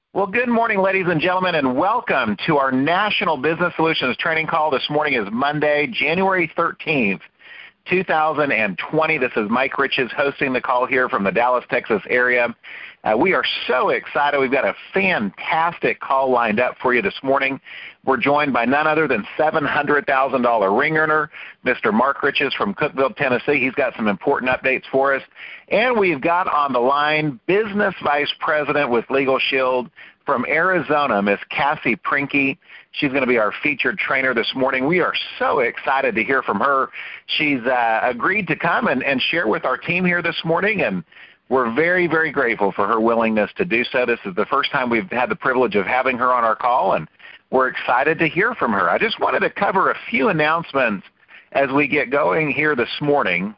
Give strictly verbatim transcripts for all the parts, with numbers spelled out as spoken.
Well, good morning, ladies and gentlemen, and welcome to our National Business Solutions training call. This morning is Monday, January thirteenth, two thousand twenty. This is Mike Riches hosting the call here from the Dallas, Texas area. Uh, we are so excited. We've got a fantastic call lined up for you this morning. We're joined by none other than seven hundred thousand dollars ring earner, Mister Mark Riches from Cookeville, Tennessee. He's got some important updates for us. And we've got on the line Business Vice President with Legal Shield from Arizona, Miss Cassie Prinky. She's going to be our featured trainer this morning. We are so excited to hear from her. She's uh, agreed to come and, and share with our team here this morning, and we're very, very grateful for her willingness to do so. This is the first time we've had the privilege of having her on our call, and we're excited to hear from her. I just wanted to cover a few announcements as we get going here this morning,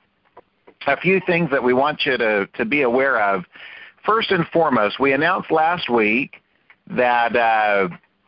a few things that we want you to, to be aware of. First and foremost, we announced last week that uh,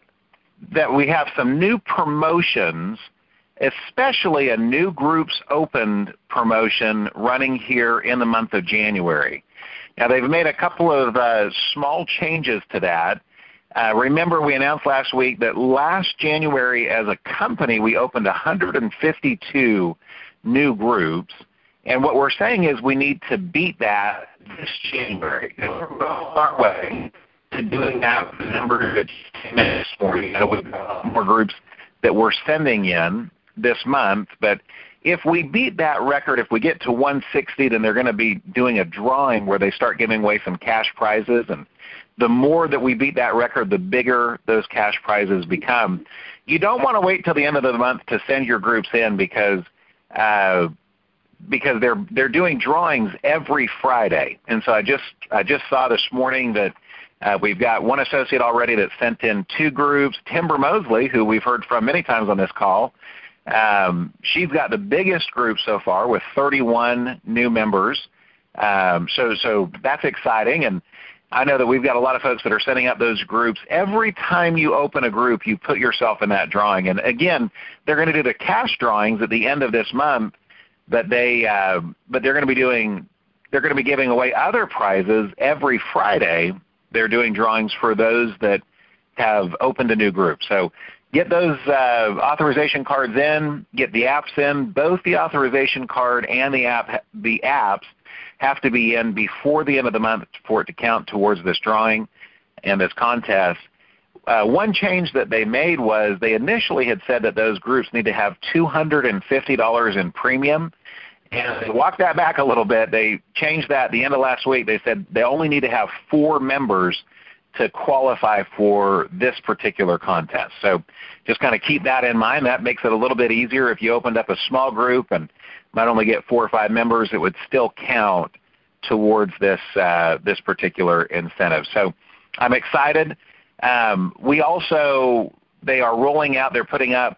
that we have some new promotions, especially a new groups opened promotion running here in the month of January. Now, they've made a couple of uh, small changes to that. Uh, remember, we announced last week that last January as a company we opened one hundred fifty-two new groups, and what we're saying is we need to beat that this January. And we're well on our way to doing that with the number that came in this morning. You know, we've got more groups that we're sending in this month, but if we beat that record, if we get to one sixty, then they're going to be doing a drawing where they start giving away some cash prizes, and the more that we beat that record, the bigger those cash prizes become. You don't want to wait till the end of the month to send your groups in because uh, because they're they're doing drawings every Friday. And so I just I just saw this morning that uh, we've got one associate already that sent in two groups. Timber Mosley, who we've heard from many times on this call, um, she's got the biggest group so far with thirty-one new members. Um, so so that's exciting. And I know that we've got a lot of folks that are setting up those groups. Every time you open a group, you put yourself in that drawing. And again, they're going to do the cash drawings at the end of this month, but they uh, but they're going to be doing they're going to be giving away other prizes every Friday. They're doing drawings for those that have opened a new group. So get those uh, authorization cards in, get the apps in. Both the authorization card and the app the apps have to be in before the end of the month for it to count towards this drawing and this contest. Uh, one change that they made was they initially had said that those groups need to have two hundred fifty dollars in premium, and they walked that back a little bit. They changed that at the end of last week. They said they only need to have four members to qualify for this particular contest. So just kind of keep that in mind. That makes it a little bit easier. If you opened up a small group and not only get four or five members, it would still count towards this uh, this particular incentive. So I'm excited. Um, we also, they are rolling out, they're putting up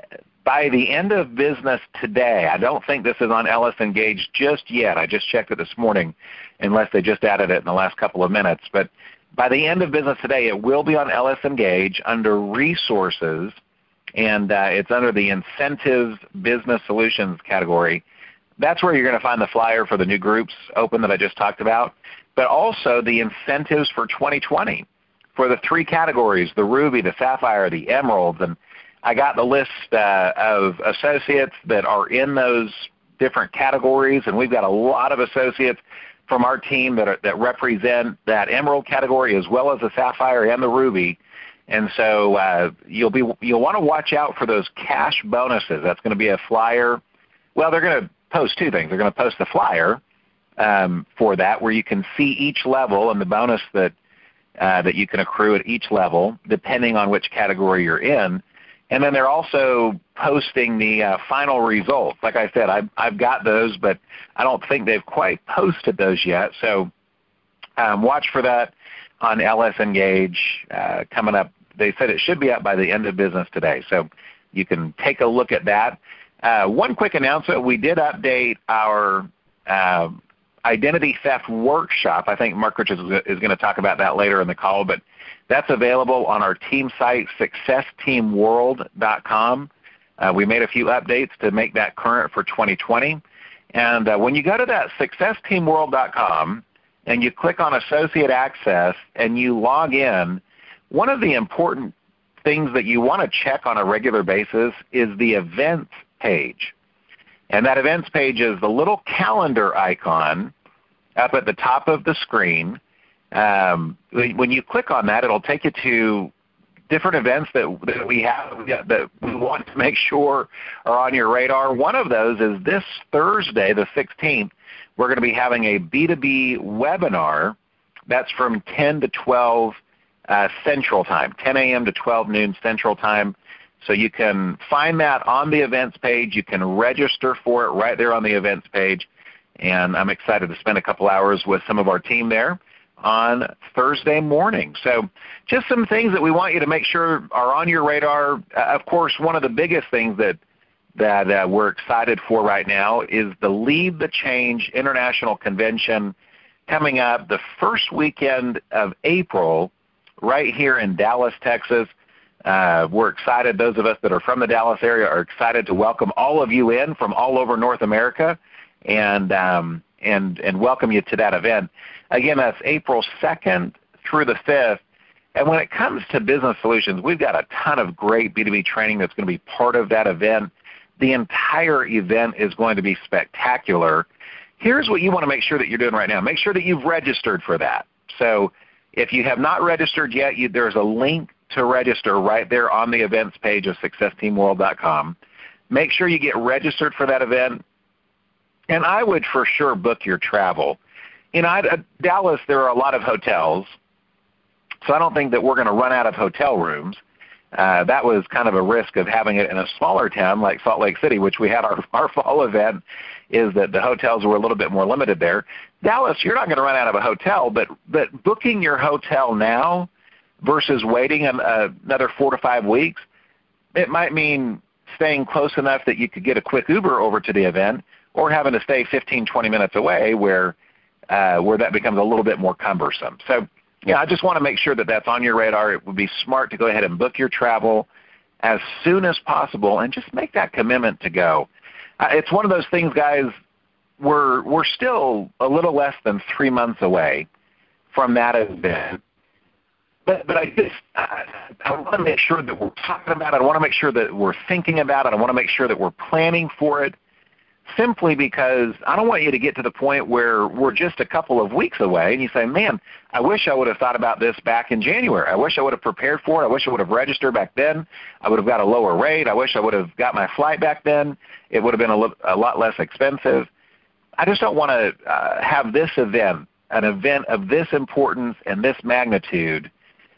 by the end of business today. I don't think this is on Ellis Engage just yet. I just checked it this morning, unless they just added it in the last couple of minutes. But by the end of business today, it will be on Ellis Engage under Resources, and uh, it's under the Incentives Business Solutions category. That's where you're going to find the flyer for the new groups open that I just talked about, but also the incentives for twenty twenty for the three categories, the Ruby, the Sapphire, the Emerald. And I got the list uh, of associates that are in those different categories, and we've got a lot of associates from our team that, are, that represent that Emerald category as well as the Sapphire and the Ruby. And so uh, you'll be you'll want to watch out for those cash bonuses. That's going to be a flyer. Well, they're going to post two things. They're going to post the flyer um, for that, where you can see each level and the bonus that uh, that you can accrue at each level, depending on which category you're in. And then they're also posting the uh, final results. Like I said, I've, I've got those, but I don't think they've quite posted those yet. So um, watch for that on L S Engage uh, coming up. They said it should be up by the end of business today, so you can take a look at that. Uh, one quick announcement, we did update our uh, identity theft workshop. I think Mark Riches is going to talk about that later in the call, but that's available on our team site, success team world dot com. Uh, we made a few updates to make that current for twenty twenty. And uh, when you go to that success team world dot com and you click on Associate Access and you log in, one of the important things that you want to check on a regular basis is the events page. And that events page is the little calendar icon up at the top of the screen. Um, when you click on that, it'll take you to different events that, that we have that we want to make sure are on your radar. One of those is this Thursday, the sixteenth. We're going to be having a B two B webinar. That's from ten to twelve uh, Central Time, ten a.m. to twelve noon Central Time. So you can find that on the events page. You can register for it right there on the events page. And I'm excited to spend a couple hours with some of our team there on Thursday morning. So just some things that we want you to make sure are on your radar. Uh, of course, one of the biggest things that that uh, we're excited for right now is the Lead the Change International Convention coming up the first weekend of April right here in Dallas, Texas. Uh, we're excited. Those of us that are from the Dallas area are excited to welcome all of you in from all over North America and um, and and welcome you to that event. Again, that's April second through the fifth. And when it comes to business solutions, we've got a ton of great B two B training that's going to be part of that event. The entire event is going to be spectacular. Here's what you want to make sure that you're doing right now. Make sure that you've registered for that. So if you have not registered yet, you, there's a link to register right there on the events page of success team world dot com. Make sure you get registered for that event. And I would for sure book your travel. You know, I, Dallas, there are a lot of hotels, so I don't think that we're going to run out of hotel rooms. Uh, that was kind of a risk of having it in a smaller town like Salt Lake City, which we had our, our fall event, is that the hotels were a little bit more limited there. Dallas, you're not going to run out of a hotel, but, but booking your hotel now versus waiting an, uh, another four to five weeks, it might mean staying close enough that you could get a quick Uber over to the event or having to stay fifteen, twenty minutes away where Uh, where that becomes a little bit more cumbersome. So, yeah, I just want to make sure that that's on your radar. It would be smart to go ahead and book your travel as soon as possible and just make that commitment to go. Uh, it's one of those things, guys, we're, we're still a little less than three months away from that event. But, but I just I, I want to make sure that we're talking about it. I want to make sure that we're thinking about it. I want to make sure that we're planning for it. Simply because I don't want you to get to the point where we're just a couple of weeks away and you say, man, I wish I would have thought about this back in January. I wish I would have prepared for it. I wish I would have registered back then. I would have got a lower rate. I wish I would have got my flight back then. It would have been a, lo- a lot less expensive. I just don't want to uh, have this event, an event of this importance and this magnitude,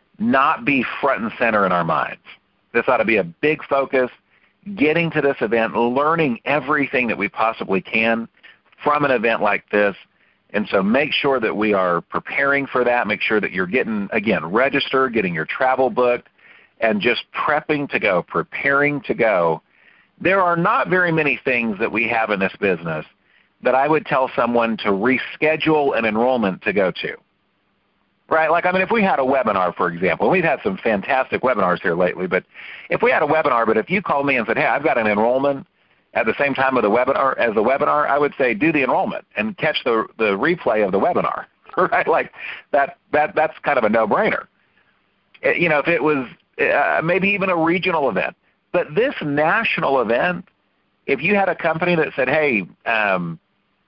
not be front and center in our minds. This ought to be a big focus. Getting to this event, learning everything that we possibly can from an event like this. And so make sure that we are preparing for that. Make sure that you're getting, again, registered, getting your travel booked, and just prepping to go, preparing to go. There are not very many things that we have in this business that I would tell someone to reschedule an enrollment to go to. Right? Like, I mean, if we had a webinar, for example, we've had some fantastic webinars here lately, but if we had a webinar, but if you called me and said, hey, I've got an enrollment at the same time of the webinar as the webinar, I would say do the enrollment and catch the, the replay of the webinar, right? Like, that, that that's kind of a no-brainer. You know, if it was uh, maybe even a regional event. But this national event, if you had a company that said, hey, um,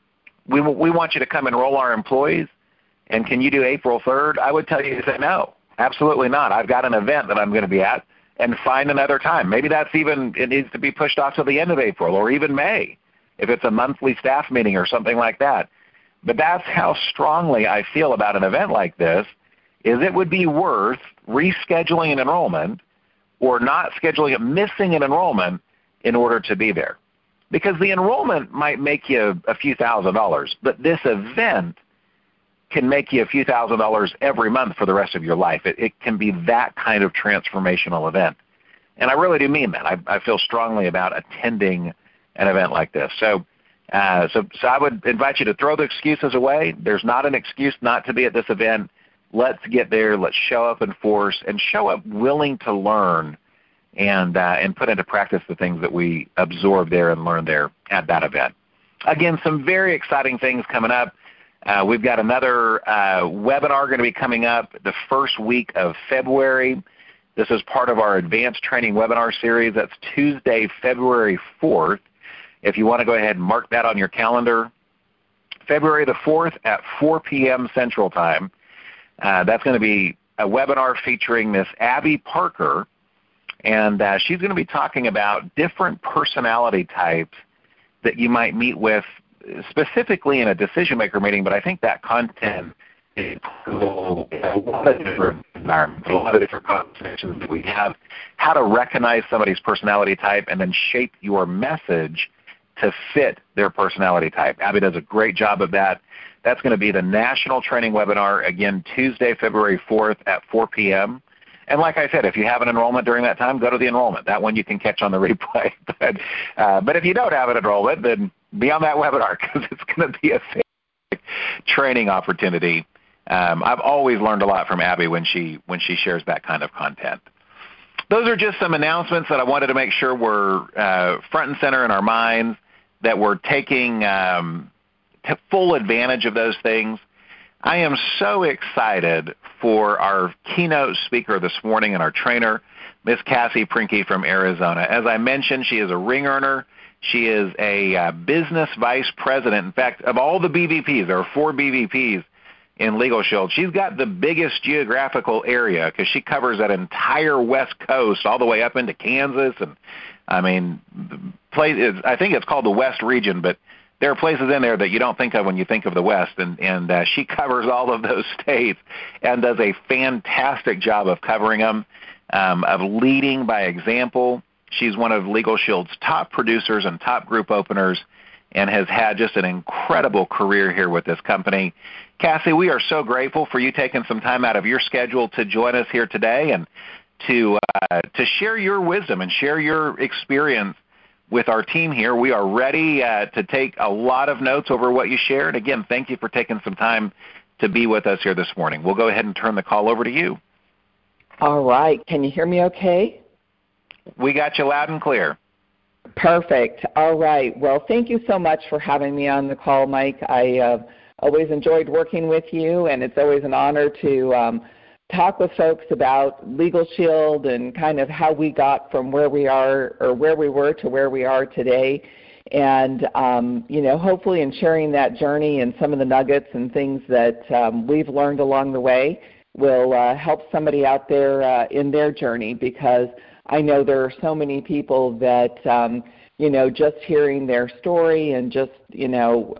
we, we want you to come enroll our employees, and can you do April third? I would tell you to say no, absolutely not. I've got an event that I'm going to be at, and find another time. Maybe that's even, it needs to be pushed off to the end of April or even May if it's a monthly staff meeting or something like that. But that's how strongly I feel about an event like this, is it would be worth rescheduling an enrollment or not scheduling it, missing an enrollment in order to be there. Because the enrollment might make you a few thousand dollars, but this event can make you a few thousand dollars every month for the rest of your life. It, it can be that kind of transformational event. And I really do mean that. I, I feel strongly about attending an event like this. So, uh, so, so I would invite you to throw the excuses away. There's not an excuse not to be at this event. Let's get there. Let's show up in force and show up willing to learn and, uh, and put into practice the things that we absorb there and learn there at that event. Again, some very exciting things coming up. Uh, we've got another uh, webinar going to be coming up the first week of February. This is part of our advanced training webinar series. That's Tuesday, February fourth. If you want to go ahead and mark that on your calendar, February the fourth at four p m Central Time. Uh, that's going to be a webinar featuring Miss Abby Parker, and uh, she's going to be talking about different personality types that you might meet with specifically in a decision-maker meeting, but I think that content is in a lot of different environments, a lot of different conversations that we have, how to recognize somebody's personality type and then shape your message to fit their personality type. Abby does a great job of that. That's going to be the national training webinar, again, Tuesday, February fourth at four p m And like I said, if you have an enrollment during that time, go to the enrollment. That one you can catch on the replay. but, uh, but if you don't have an enrollment, then be on that webinar because it's going to be a fantastic training opportunity. Um, I've always learned a lot from Abby when she, when she shares that kind of content. Those are just some announcements that I wanted to make sure were uh, front and center in our minds, that we're taking um, full advantage of those things. I am so excited for our keynote speaker this morning and our trainer, Miss Cassie Prinke from Arizona. As I mentioned, she is a ring earner. She is a uh, business vice president. In fact, of all the B V Ps, there are four B V Ps in Legal Shield. She's got the biggest geographical area because she covers that entire West Coast all the way up into Kansas. And I mean, place, I think it's called the West region, but there are places in there that you don't think of when you think of the West, and, and uh, she covers all of those states and does a fantastic job of covering them, um, of leading by example. She's one of Legal Shield's top producers and top group openers and has had just an incredible career here with this company. Cassie, we are so grateful for you taking some time out of your schedule to join us here today and to, uh, to share your wisdom and share your experience with our team here. We are ready uh, to take a lot of notes over what you shared. Again, thank you for taking some time to be with us here this morning. We'll go ahead and turn the call over to you. All right. Can you hear me okay? We got you loud and clear. Perfect. All right. Well, thank you so much for having me on the call, Mike. I uh, always enjoyed working with you, and it's always an honor to um, talk with folks about Legal Shield and kind of how we got from where we are or where we were to where we are today. And, um, you know, hopefully in sharing that journey and some of the nuggets and things that um, we've learned along the way will uh, help somebody out there uh, in their journey, because I know there are so many people that, um, you know, just hearing their story and just, you know,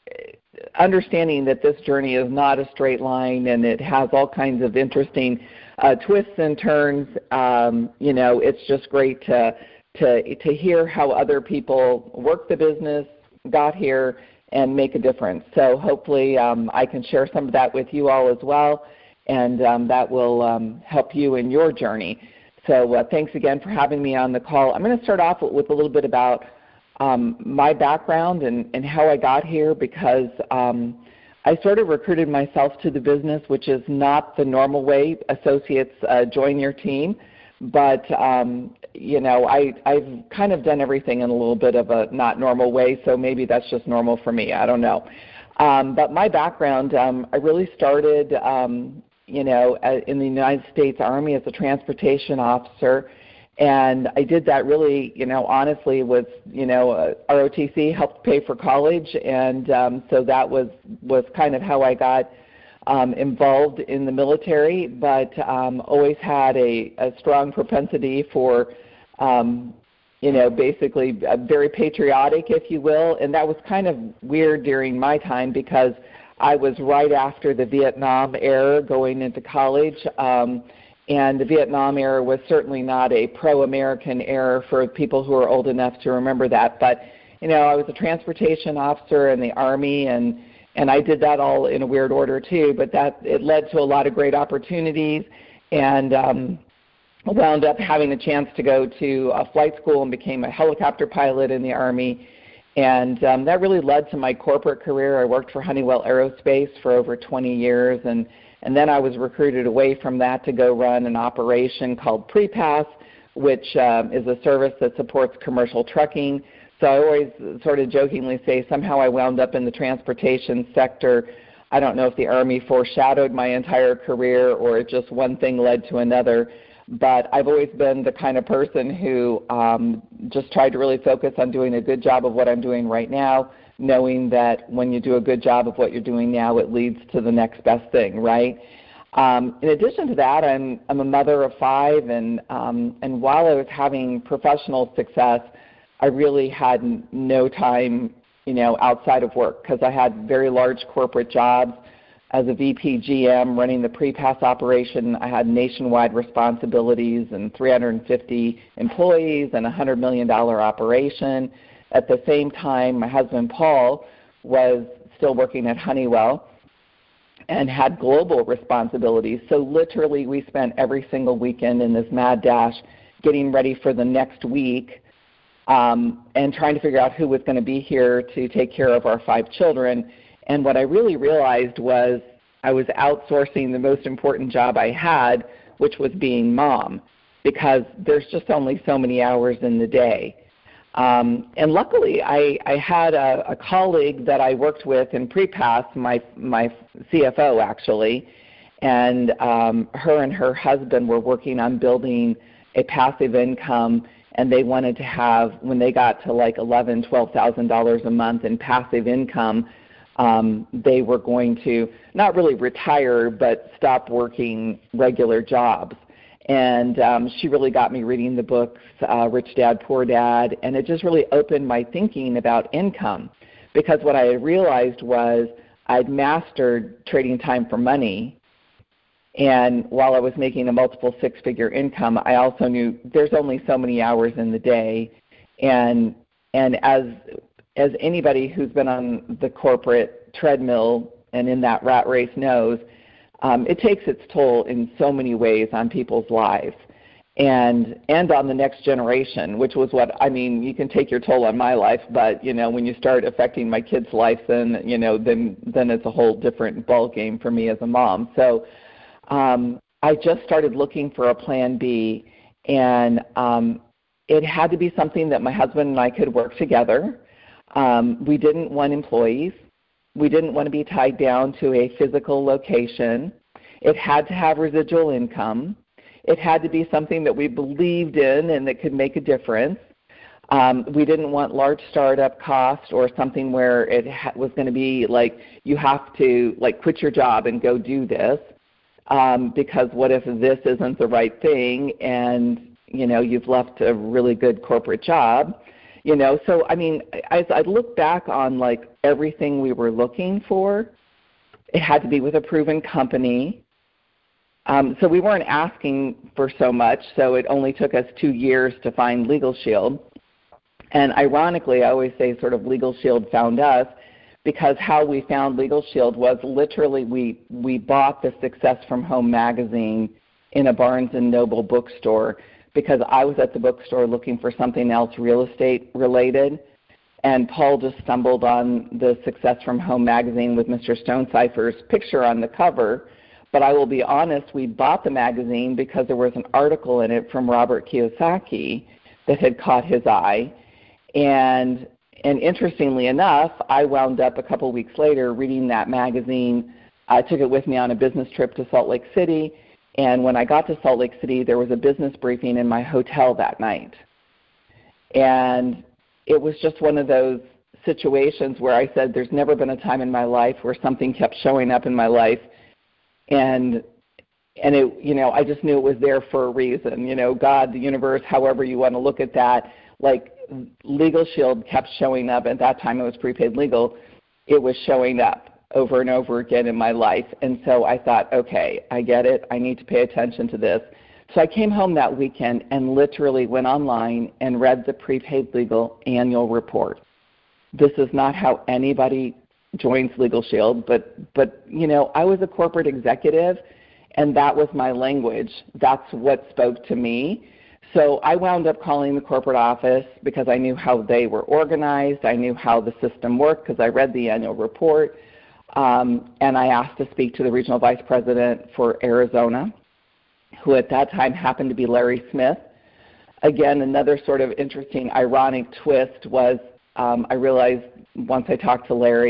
understanding that this journey is not a straight line and it has all kinds of interesting uh, twists and turns. Um, you know, it's just great to, to, to hear how other people work the business, got here, and make a difference. So hopefully um, I can share some of that with you all as well, and um, that will um, help you in your journey. So uh, thanks again for having me on the call. I'm going to start off with a little bit about um, my background and, and how I got here, because um, I sort of recruited myself to the business, which is not the normal way associates uh, join your team. But, um, you know, I, I've kind of done everything in a little bit of a not normal way, so maybe that's just normal for me. I don't know. Um, but my background, um, I really started um, you know, in the United States Army as a transportation officer, and I did that really, you know, honestly with, you know, uh, R O T C helped pay for college, and um, so that was, was kind of how I got um, involved in the military, but um, always had a, a strong propensity for, um, you know, basically uh, very patriotic, if you will, and that was kind of weird during my time because I was right after the Vietnam era going into college, um, and the Vietnam era was certainly not a pro-American era for people who are old enough to remember that. But, you know, I was a transportation officer in the Army, and, and I did that all in a weird order too, but that it led to a lot of great opportunities, and um, wound up having a chance to go to a flight school and became a helicopter pilot in the Army. And um, that really led to my corporate career. I worked for Honeywell Aerospace for over twenty years, and, and then I was recruited away from that to go run an operation called PrePass, which um, is a service that supports commercial trucking. So I always sort of jokingly say somehow I wound up in the transportation sector I don't know if the Army foreshadowed my entire career or just one thing led to another, but I've always been the kind of person who um, just tried to really focus on doing a good job of what I'm doing right now, knowing that when you do a good job of what you're doing now, it leads to the next best thing, right? Um, in addition to that, I'm, I'm a mother of five, and, um, and while I was having professional success, I really had no time, you know, outside of work, because I had very large corporate jobs. As a V P G M running the pre-pass operation, I had nationwide responsibilities and three hundred fifty employees and a one hundred million dollars operation. At the same time, my husband Paul was still working at Honeywell and had global responsibilities. So literally we spent every single weekend in this mad dash getting ready for the next week um, and trying to figure out who was going to be here to take care of our five children. And what I really realized was I was outsourcing the most important job I had, which was being mom, because there's just only so many hours in the day. Um, and luckily, I, I had a, a colleague that I worked with in pre-pass, my, my C F O actually, and um, her and her husband were working on building a passive income, and they wanted to have, when they got to like eleven thousand dollars, twelve thousand dollars a month in passive income, um, they were going to not really retire, but stop working regular jobs. And um, she really got me reading the books, uh, Rich Dad, Poor Dad, and it just really opened my thinking about income, because what I had realized was I'd mastered trading time for money, and while I was making a multiple six-figure income, I also knew there's only so many hours in the day, and and as as anybody who's been on the corporate treadmill and in that rat race knows, Um, it takes its toll in so many ways on people's lives and and on the next generation, which was what, I mean, you can take your toll on my life, but, you know, when you start affecting my kids' life, then, you know, then, then it's a whole different ball game for me as a mom. So um, I just started looking for a plan B, and um, it had to be something that my husband and I could work together. Um, we didn't want employees. We didn't want to be tied down to a physical location. It had to have residual income. It had to be something that we believed in and that could make a difference. Um, we didn't want large startup costs or something where it ha- was going to be like you have to like quit your job and go do this, um, because what if this isn't the right thing and, you know, you've left a really good corporate job. You know, so I mean, as I look back on like everything we were looking for, it had to be with a proven company. Um, so we weren't asking for so much, so it only took us two years to find Legal Shield. And ironically, I always say sort of Legal Shield found us, because how we found Legal Shield was literally we, we bought the Success from Home magazine in a Barnes and Noble bookstore, because I was at the bookstore looking for something else real estate related, and Paul just stumbled on the Success from Home magazine with Mister Stonecipher's picture on the cover. But I will be honest, we bought the magazine because there was an article in it from Robert Kiyosaki that had caught his eye. And, and interestingly enough, I wound up a couple weeks later reading that magazine. I took it with me on a business trip to Salt Lake City. And when I got to Salt Lake City, there was a business briefing in my hotel that night. And it was just one of those situations where I said there's never been a time in my life where something kept showing up in my life. And, and it, you know, I just knew it was there for a reason. You know, God, the universe, however you want to look at that, like Legal Shield kept showing up. At that time it was prepaid legal. It was showing up over and over again in my life. And so I thought, okay, I get it. I need to pay attention to this. So I came home that weekend and literally went online and read the Prepaid Legal annual report. This is not how anybody joins Legal Shield, but, but you know, I was a corporate executive, and that was my language. That's what spoke to me. So I wound up calling the corporate office because I knew how they were organized. I knew how the system worked because I read the annual report. Um, and I asked to speak to the regional vice president for Arizona, who at that time happened to be Larry Smith. Again, another sort of interesting, ironic twist was um, I realized once I talked to Larry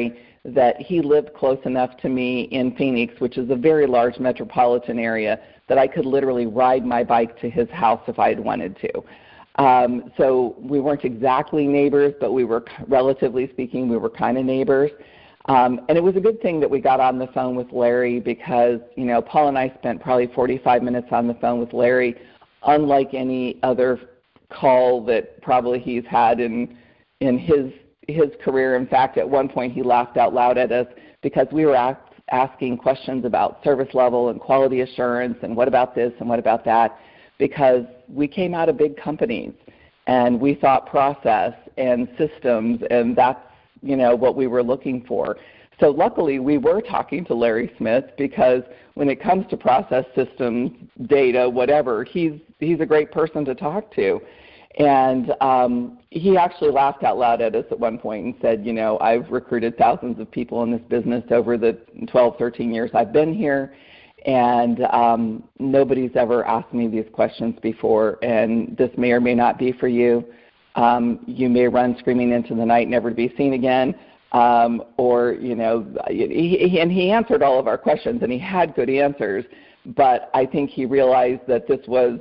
that he lived close enough to me in Phoenix, which is a very large metropolitan area, that I could literally ride my bike to his house if I had wanted to. Um, so we weren't exactly neighbors, but we were, relatively speaking, we were kind of neighbors. Um, and it was a good thing that we got on the phone with Larry because, you know, Paul and I spent probably forty-five minutes on the phone with Larry, unlike any other call that probably he's had in in his his career. In fact, at one point he laughed out loud at us because we were asked, asking questions about service level and quality assurance and what about this and what about that, because we came out of big companies and we thought process and systems, and that's, you know, what we were looking for. So luckily we were talking to Larry Smith because when it comes to process systems, data, whatever, he's he's a great person to talk to. And um, he actually laughed out loud at us at one point and said, you know, I've recruited thousands of people in this business over the twelve, thirteen years I've been here, and um, nobody's ever asked me these questions before, and this may or may not be for you. Um, you may run screaming into the night, never to be seen again, um, or, you know, he, he, and he answered all of our questions, and he had good answers, but I think he realized that this was,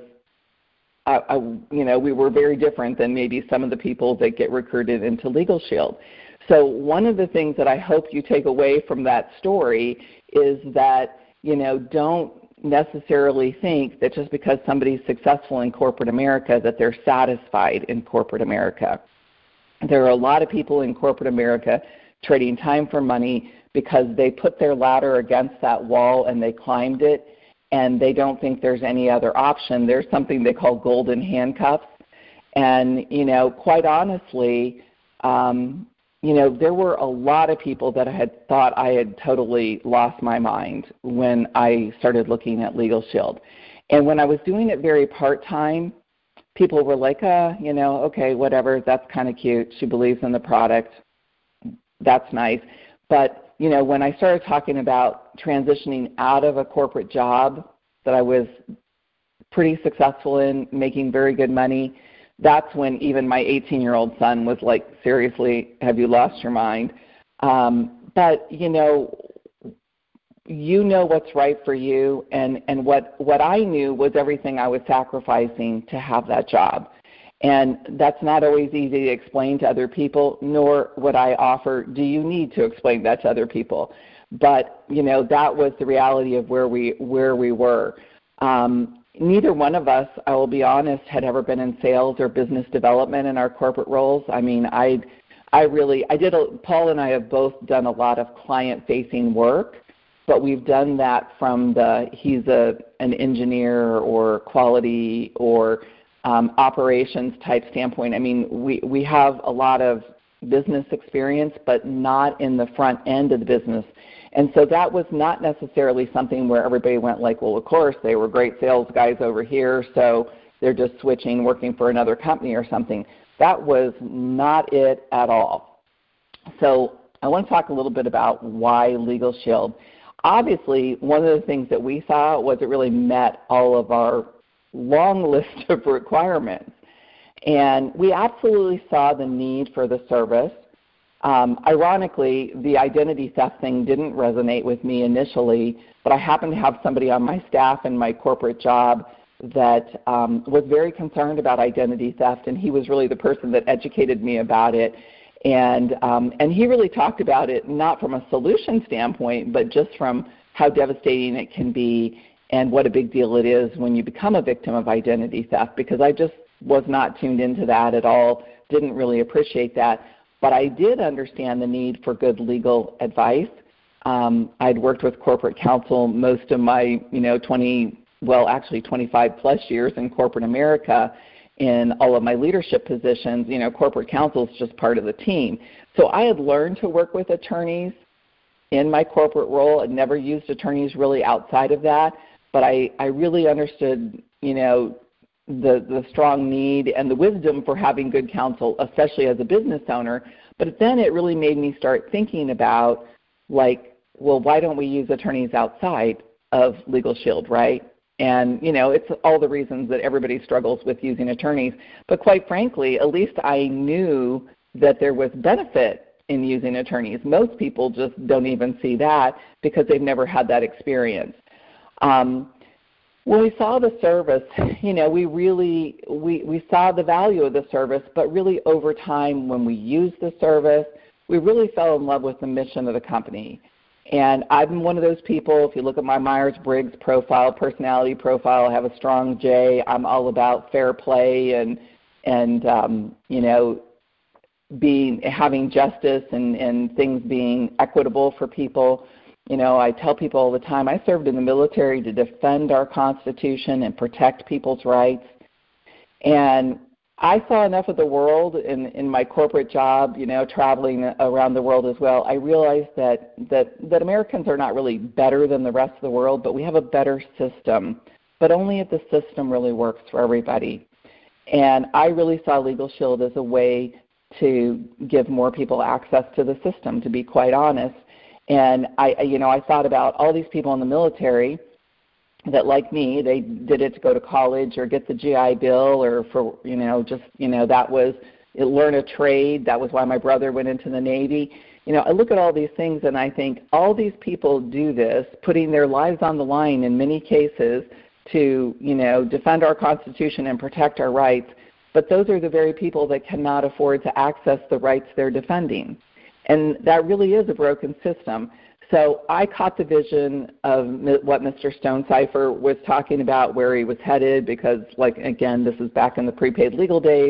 I, I, you know, we were very different than maybe some of the people that get recruited into Legal Shield. So one of the things that I hope you take away from that story is that, you know, don't necessarily think that just because somebody's successful in corporate America that they're satisfied in corporate America. There are a lot of people in corporate America trading time for money because they put their ladder against that wall and they climbed it, and they don't think there's any other option. There's something they call golden handcuffs. And, you know, quite honestly, um, you know, there were a lot of people that had thought I had totally lost my mind when I started looking at Legal Shield. And when I was doing it very part-time, people were like, uh, you know, okay, whatever, that's kind of cute. She believes in the product. That's nice. But, you know, when I started talking about transitioning out of a corporate job that I was pretty successful in, making very good money, that's when even my eighteen-year-old son was like, seriously, have you lost your mind? Um, but, you know, you know what's right for you, and, and what, what I knew was everything I was sacrificing to have that job. And that's not always easy to explain to other people, nor would I offer, do you need to explain that to other people? But, you know, that was the reality of where we, where we were. Um, neither one of us, I will be honest, had ever been in sales or business development in our corporate roles. I mean, I, I really, I did, a, Paul and I have both done a lot of client-facing work, but we've done that from the, he's a, an engineer or quality or um, operations type standpoint. I mean, we, we have a lot of business experience, but not in the front end of the business. And so that was not necessarily something where everybody went like, well, of course, they were great sales guys over here, so they're just switching, working for another company or something. That was not it at all. So I want to talk a little bit about why Legal Shield. Obviously, one of the things that we saw was it really met all of our long list of requirements. And we absolutely saw the need for the service. Um, ironically, the identity theft thing didn't resonate with me initially, but I happened to have somebody on my staff in my corporate job that um, was very concerned about identity theft, and he was really the person that educated me about it. And, um, and he really talked about it not from a solution standpoint, but just from how devastating it can be and what a big deal it is when you become a victim of identity theft, because I just was not tuned into that at all, didn't really appreciate that. But I did understand the need for good legal advice. Um, I'd worked with corporate counsel most of my, you know, twenty, well, actually twenty-five plus years in corporate America. In all of my leadership positions, you know, corporate counsel is just part of the team. So I had learned to work with attorneys in my corporate role. I'd never used attorneys really outside of that, but I, I really understood, you know, the, the strong need and the wisdom for having good counsel, especially as a business owner. But then it really made me start thinking about, like, well, why don't we use attorneys outside of Legal Shield, right? And, you know, it's all the reasons that everybody struggles with using attorneys. But quite frankly, at least I knew that there was benefit in using attorneys. Most people just don't even see that because they've never had that experience. Um, when we saw the service, you know, we really, we, we saw the value of the service, but really over time when we used the service, we really fell in love with the mission of the company. And I'm one of those people, if you look at my Myers-Briggs profile, personality profile, I have a strong J. I'm all about fair play and, and um, you know, being, having justice and, and things being equitable for people. You know, I tell people all the time, I served in the military to defend our Constitution and protect people's rights. And I saw enough of the world in, in my corporate job, you know, traveling around the world as well. I realized that, that, that Americans are not really better than the rest of the world, but we have a better system, but only if the system really works for everybody. And I really saw Legal Shield as a way to give more people access to the system, to be quite honest. And I, you know, I thought about all these people in the military that, like me, they did it to go to college or get the G I Bill or for, you know, just, you know, that was, learn a trade. That was why my brother went into the Navy. You know, I look at all these things and I think all these people do this, putting their lives on the line in many cases to, you know, defend our Constitution and protect our rights. But those are the very people that cannot afford to access the rights they're defending. And that really is a broken system. So I caught the vision of what Mister Stonecipher was talking about, where he was headed, because, like, again, this is back in the prepaid legal days.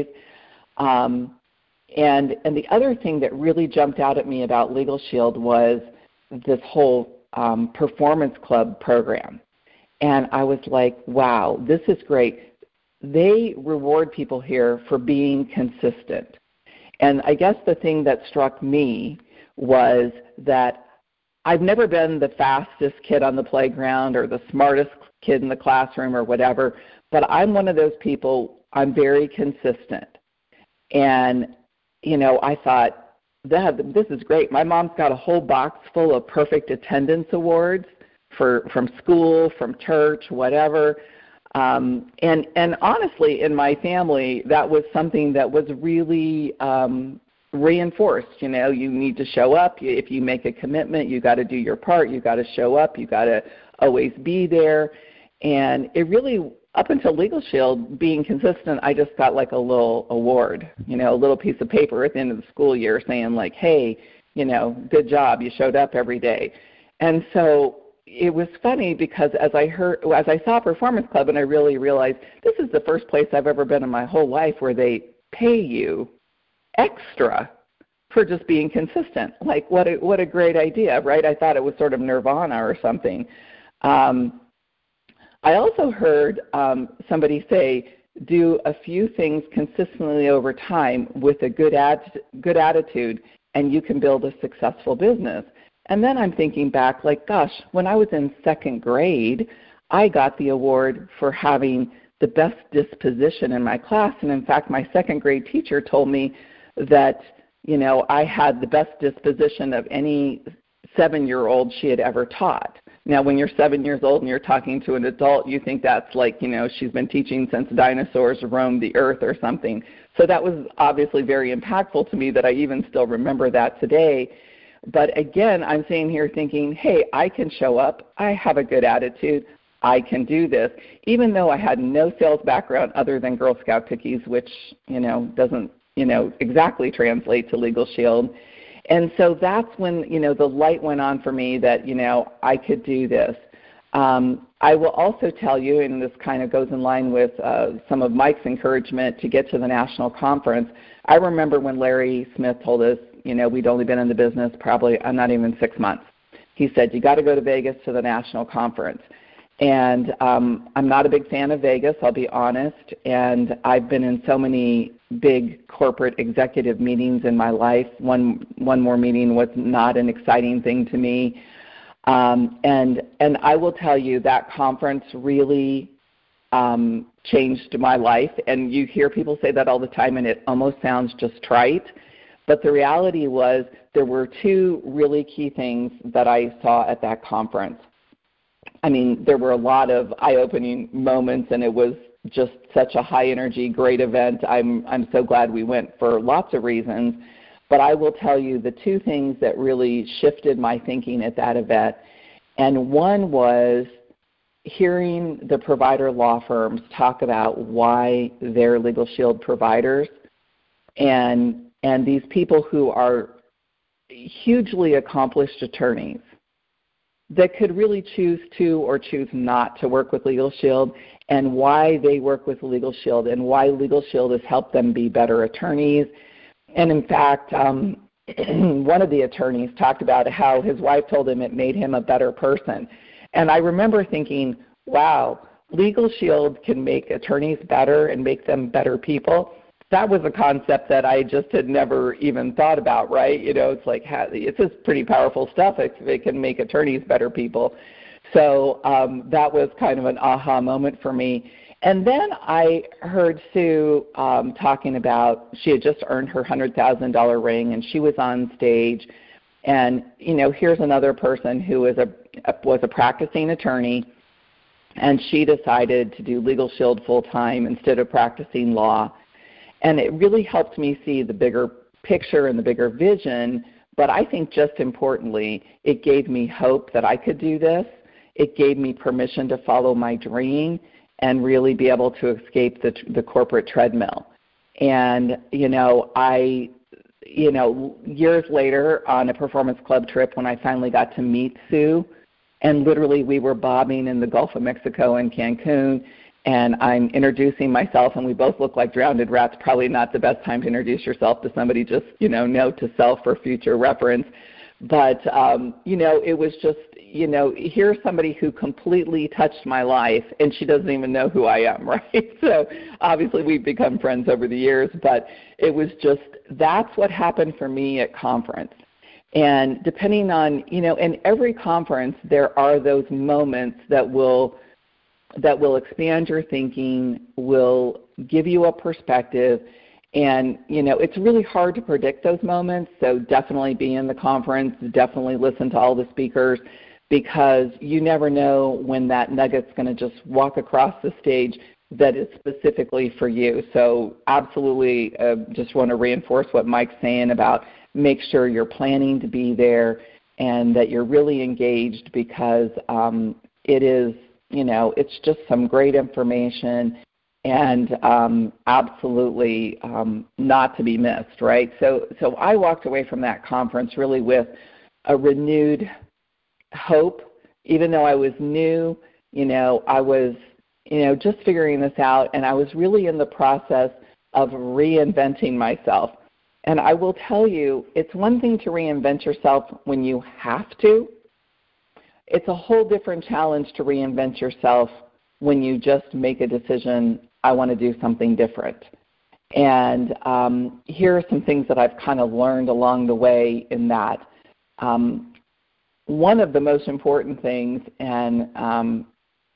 Um, and, and the other thing that really jumped out at me about Legal Shield was this whole um, Performance Club program. And I was like, wow, this is great. They reward people here for being consistent. And I guess the thing that struck me was that I've never been the fastest kid on the playground or the smartest kid in the classroom or whatever, but I'm one of those people, I'm very consistent. And, you know, I thought, that, this is great. My mom's got a whole box full of perfect attendance awards for from school, from church, whatever. Um, and, and honestly, in my family, that was something that was really um, reinforced. You know, you need to show up. If you make a commitment, you got to do your part. You got to show up. You got to always be there. And it really, up until Legal Shield, being consistent, I just got like a little award, you know, a little piece of paper at the end of the school year saying like, hey, you know, good job. You showed up every day. And so it was funny because as I heard, as I saw Performance Club, and I really realized this is the first place I've ever been in my whole life where they pay you extra for just being consistent. Like, what a, what a great idea, right? I thought it was sort of nirvana or something. Um, I also heard um, somebody say, do a few things consistently over time with a good, ad, good attitude, and you can build a successful business. And then I'm thinking back, like, gosh, when I was in second grade, I got the award for having the best disposition in my class. And in fact, my second grade teacher told me that, you know, I had the best disposition of any seven-year-old she had ever taught. Now, when you're seven years old and you're talking to an adult, you think that's like, you know, she's been teaching since dinosaurs roamed the earth or something. So that was obviously very impactful to me that I even still remember that today. But again, I'm sitting here thinking, hey, I can show up. I have a good attitude. I can do this. Even though I had no sales background other than Girl Scout cookies, which, you know, doesn't, you know, exactly translate to Legal Shield. And so that's when, you know, the light went on for me that, you know, I could do this. Um, I will also tell you, and this kind of goes in line with uh, some of Mike's encouragement to get to the national conference. I remember when Larry Smith told us, you know, we'd only been in the business probably, I'm not even six months. He said, you got to go to Vegas to the national conference. And um, I'm not a big fan of Vegas, I'll be honest. And I've been in so many big corporate executive meetings in my life. One one more meeting was not an exciting thing to me. Um, and and I will tell you that conference really um, changed my life. And you hear people say that all the time, and it almost sounds just trite. But the reality was there were two really key things that I saw at that conference. I mean, there were a lot of eye-opening moments, and it was just such a high-energy, great event. I'm I'm so glad we went for lots of reasons. But I will tell you the two things that really shifted my thinking at that event, and one was hearing the provider law firms talk about why they're Legal Shield providers, and and these people who are hugely accomplished attorneys that could really choose to or choose not to work with Legal Shield, and why they work with Legal Shield, and why Legal Shield has helped them be better attorneys. And in fact, um, one of the attorneys talked about how his wife told him it made him a better person. And I remember thinking, wow, Legal Shield can make attorneys better and make them better people. That was a concept that I just had never even thought about, right? You know, it's like, it's just pretty powerful stuff if it can make attorneys better people. So um, that was kind of an aha moment for me. And then I heard Sue um, talking about, she had just earned her one hundred thousand dollars ring, and she was on stage. And, you know, here's another person who was a, was a practicing attorney, and she decided to do Legal Shield full-time instead of practicing law. And it really helped me see the bigger picture and the bigger vision, but I think just importantly, it gave me hope that I could do this. It gave me permission to follow my dream and really be able to escape the, the corporate treadmill. And, you know, I, you know, years later on a Performance Club trip when I finally got to meet Sue, and literally we were bobbing in the Gulf of Mexico in Cancun, and I'm introducing myself, and we both look like drowned rats. Probably not the best time to introduce yourself to somebody, just, you know, note to self for future reference. But, um, you know, it was just, you know, here's somebody who completely touched my life, and she doesn't even know who I am, right? So obviously we've become friends over the years, but it was just, that's what happened for me at conference. And depending on, you know, in every conference there are those moments that will that will expand your thinking, will give you a perspective. And, you know, it's really hard to predict those moments, so definitely be in the conference, definitely listen to all the speakers, because you never know when that nugget's going to just walk across the stage that is specifically for you. So absolutely uh, just want to reinforce what Mike's saying about make sure you're planning to be there and that you're really engaged, because um, it is, you know, it's just some great information and um, absolutely um, not to be missed, right? So, so I walked away from that conference really with a renewed hope, even though I was new. You know, I was, you know, just figuring this out, and I was really in the process of reinventing myself. And I will tell you, it's one thing to reinvent yourself when you have to. It's a whole different challenge to reinvent yourself when you just make a decision, I want to do something different. And um, here are some things that I've kind of learned along the way in that. Um, one of the most important things, and um,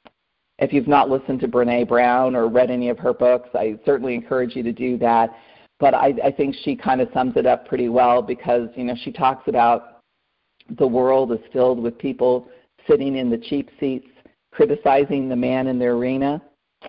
if you've not listened to Brene Brown or read any of her books, I certainly encourage you to do that. But I, I think she kind of sums it up pretty well, because, you know, she talks about the world is filled with people sitting in the cheap seats, criticizing the man in the arena.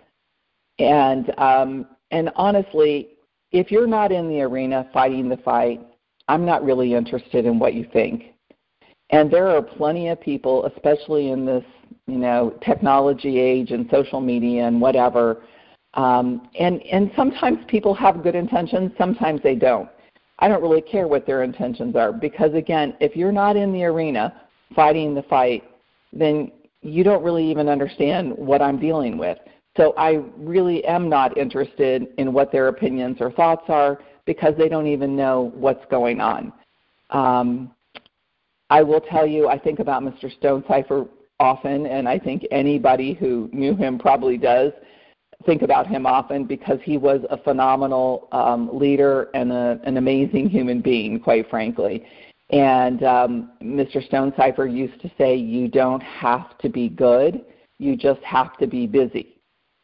And um, and honestly, if you're not in the arena fighting the fight, I'm not really interested in what you think. And there are plenty of people, especially in this, you know, technology age and social media and whatever. Um, and, and sometimes people have good intentions, sometimes they don't. I don't really care what their intentions are, because, again, if you're not in the arena fighting the fight, then you don't really even understand what I'm dealing with. So I really am not interested in what their opinions or thoughts are, because they don't even know what's going on. Um, I will tell you, I think about Mister Stonecipher often, and I think anybody who knew him probably does think about him often, because he was a phenomenal um, leader and a, an amazing human being, quite frankly. And um, Mister Stonecipher used to say, you don't have to be good, you just have to be busy.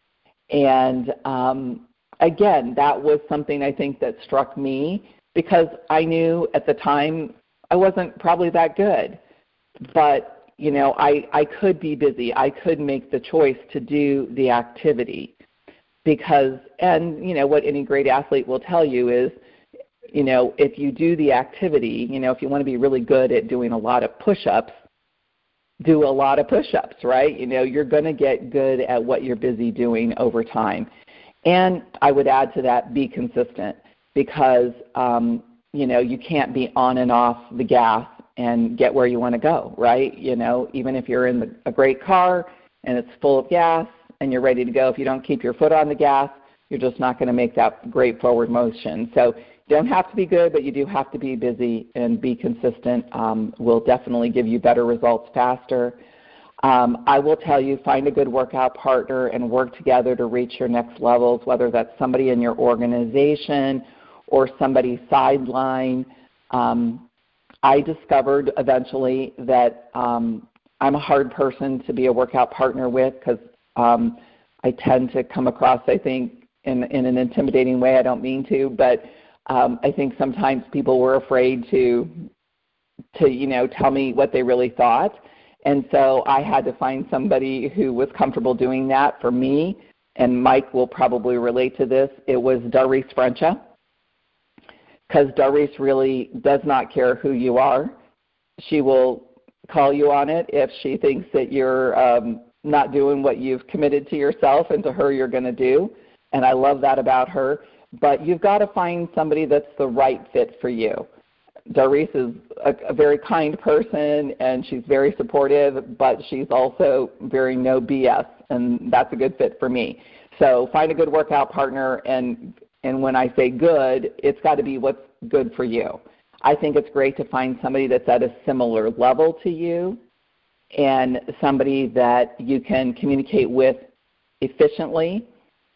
And um, again, that was something I think that struck me, because I knew at the time I wasn't probably that good. But, you know, I, I could be busy. I could make the choice to do the activity. Because, and, you know, what any great athlete will tell you is, you know, if you do the activity, you know, if you want to be really good at doing a lot of push-ups, do a lot of push-ups, right? You know, you're going to get good at what you're busy doing over time. And I would add to that, be consistent, because, um, you know, you can't be on and off the gas and get where you want to go, right? You know, even if you're in the, a great car and it's full of gas and you're ready to go, if you don't keep your foot on the gas, you're just not going to make that great forward motion. So you don't have to be good, but you do have to be busy and be consistent. Um, will definitely give you better results faster. Um, I will tell you, find a good workout partner and work together to reach your next levels, whether that's somebody in your organization or somebody sideline. Um, I discovered eventually that um, I'm a hard person to be a workout partner with because um, I tend to come across, I think, in, in an intimidating way. I don't mean to, but um, I think sometimes people were afraid to, to, you know, tell me what they really thought. And so I had to find somebody who was comfortable doing that for me, and Mike will probably relate to this. It was Doris Frencha, because Doris really does not care who you are. She will call you on it if she thinks that you're um, not doing what you've committed to yourself and to her you're going to do, and I love that about her. But you've got to find somebody that's the right fit for you. Doris is a, a very kind person, and she's very supportive, but she's also very no B S, and that's a good fit for me. So find a good workout partner, and and when I say good, it's got to be what's good for you. I think it's great to find somebody that's at a similar level to you and somebody that you can communicate with efficiently.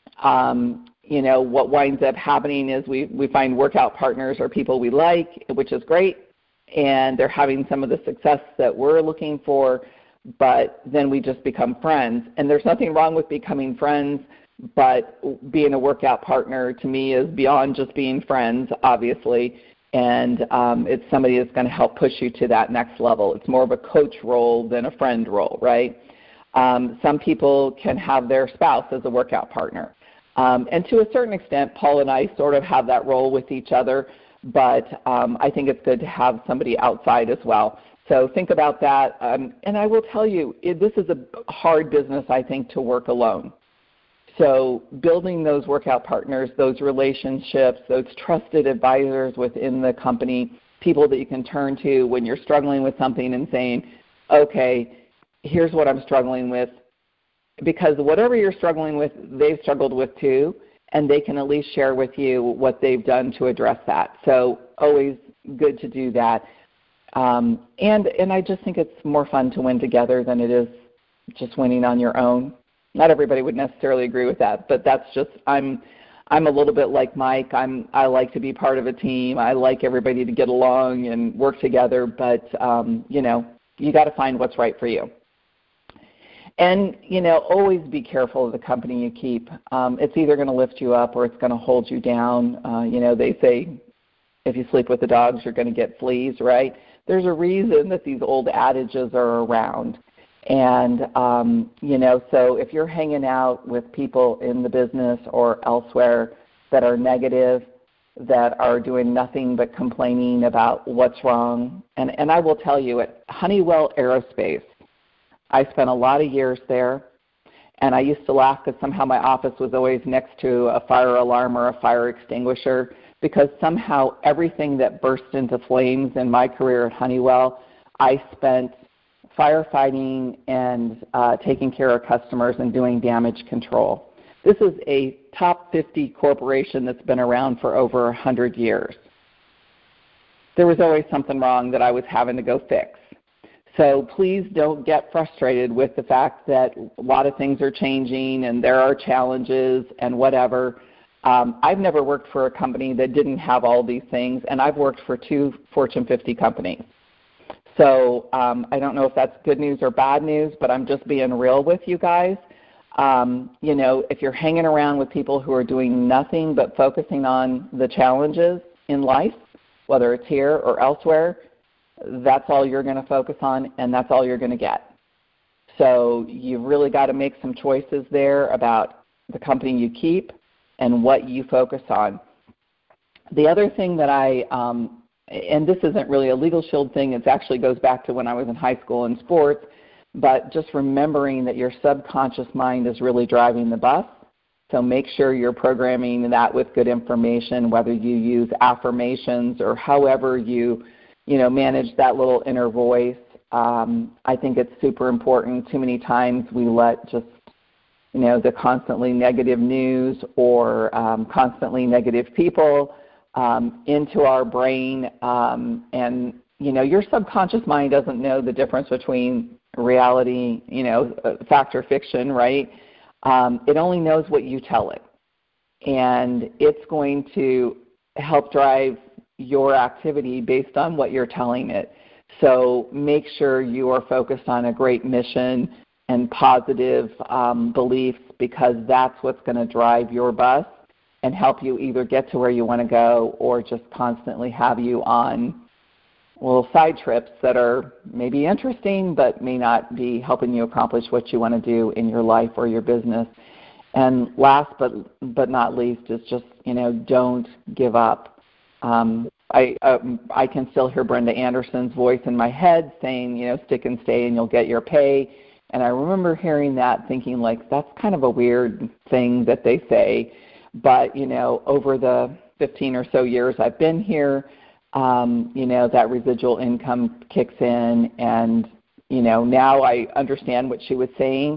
Um, You know, what winds up happening is we, we find workout partners or people we like, which is great, and they're having some of the success that we're looking for, but then we just become friends. And there's nothing wrong with becoming friends, but being a workout partner to me is beyond just being friends, obviously, and um, it's somebody that's going to help push you to that next level. It's more of a coach role than a friend role, right? Um, some people can have their spouse as a workout partner. Um, and to a certain extent, Paul and I sort of have that role with each other, but um, I think it's good to have somebody outside as well. So think about that. Um, and I will tell you, it, this is a hard business, I think, to work alone. So building those workout partners, those relationships, those trusted advisors within the company, people that you can turn to when you're struggling with something and saying, okay, here's what I'm struggling with. Because whatever you're struggling with, they've struggled with too, and they can at least share with you what they've done to address that. So always good to do that. Um, and, and I just think it's more fun to win together than it is just winning on your own. Not everybody would necessarily agree with that, but that's just, I'm I'm a little bit like Mike. I'm, I like to be part of a team. I like everybody to get along and work together, but, um, you know, you got to find what's right for you. And, you know, always be careful of the company you keep. Um, it's either going to lift you up or it's going to hold you down. Uh, you know, they say if you sleep with the dogs, you're going to get fleas, right? There's a reason that these old adages are around. And, um, you know, so if you're hanging out with people in the business or elsewhere that are negative, that are doing nothing but complaining about what's wrong, and, and I will tell you, at Honeywell Aerospace, I spent a lot of years there, and I used to laugh because somehow my office was always next to a fire alarm or a fire extinguisher, because somehow everything that burst into flames in my career at Honeywell, I spent firefighting and uh, taking care of customers and doing damage control. This is a top fifty corporation that's been around for over one hundred years. There was always something wrong that I was having to go fix. So please don't get frustrated with the fact that a lot of things are changing and there are challenges and whatever. Um, I've never worked for a company that didn't have all these things, and I've worked for two Fortune fifty companies. So um, I don't know if that's good news or bad news, but I'm just being real with you guys. Um, you know, if you're hanging around with people who are doing nothing but focusing on the challenges in life, whether it's here or elsewhere, that's all you're going to focus on, and that's all you're going to get. So you've really got to make some choices there about the company you keep and what you focus on. The other thing that I, um, and this isn't really a Legal Shield thing, it actually goes back to when I was in high school in sports, but just remembering that your subconscious mind is really driving the bus. So make sure you're programming that with good information, whether you use affirmations or however you, you know, manage that little inner voice. Um, I think it's super important. Too many times we let just, you know, the constantly negative news or um, constantly negative people um, into our brain. Um, and, you know, your subconscious mind doesn't know the difference between reality, you know, fact or fiction, right? Um, it only knows what you tell it. And it's going to help drive your activity based on what you're telling it. So make sure you are focused on a great mission and positive um, beliefs, because that's what's going to drive your bus and help you either get to where you want to go or just constantly have you on little side trips that are maybe interesting but may not be helping you accomplish what you want to do in your life or your business. And last but but not least is just, you know, don't give up. Um, I um, I can still hear Brenda Anderson's voice in my head saying, you know, stick and stay and you'll get your pay. And I remember hearing that thinking, like, that's kind of a weird thing that they say. But, you know, over the fifteen or so years I've been here, um, you know, that residual income kicks in. And, you know, now I understand what she was saying.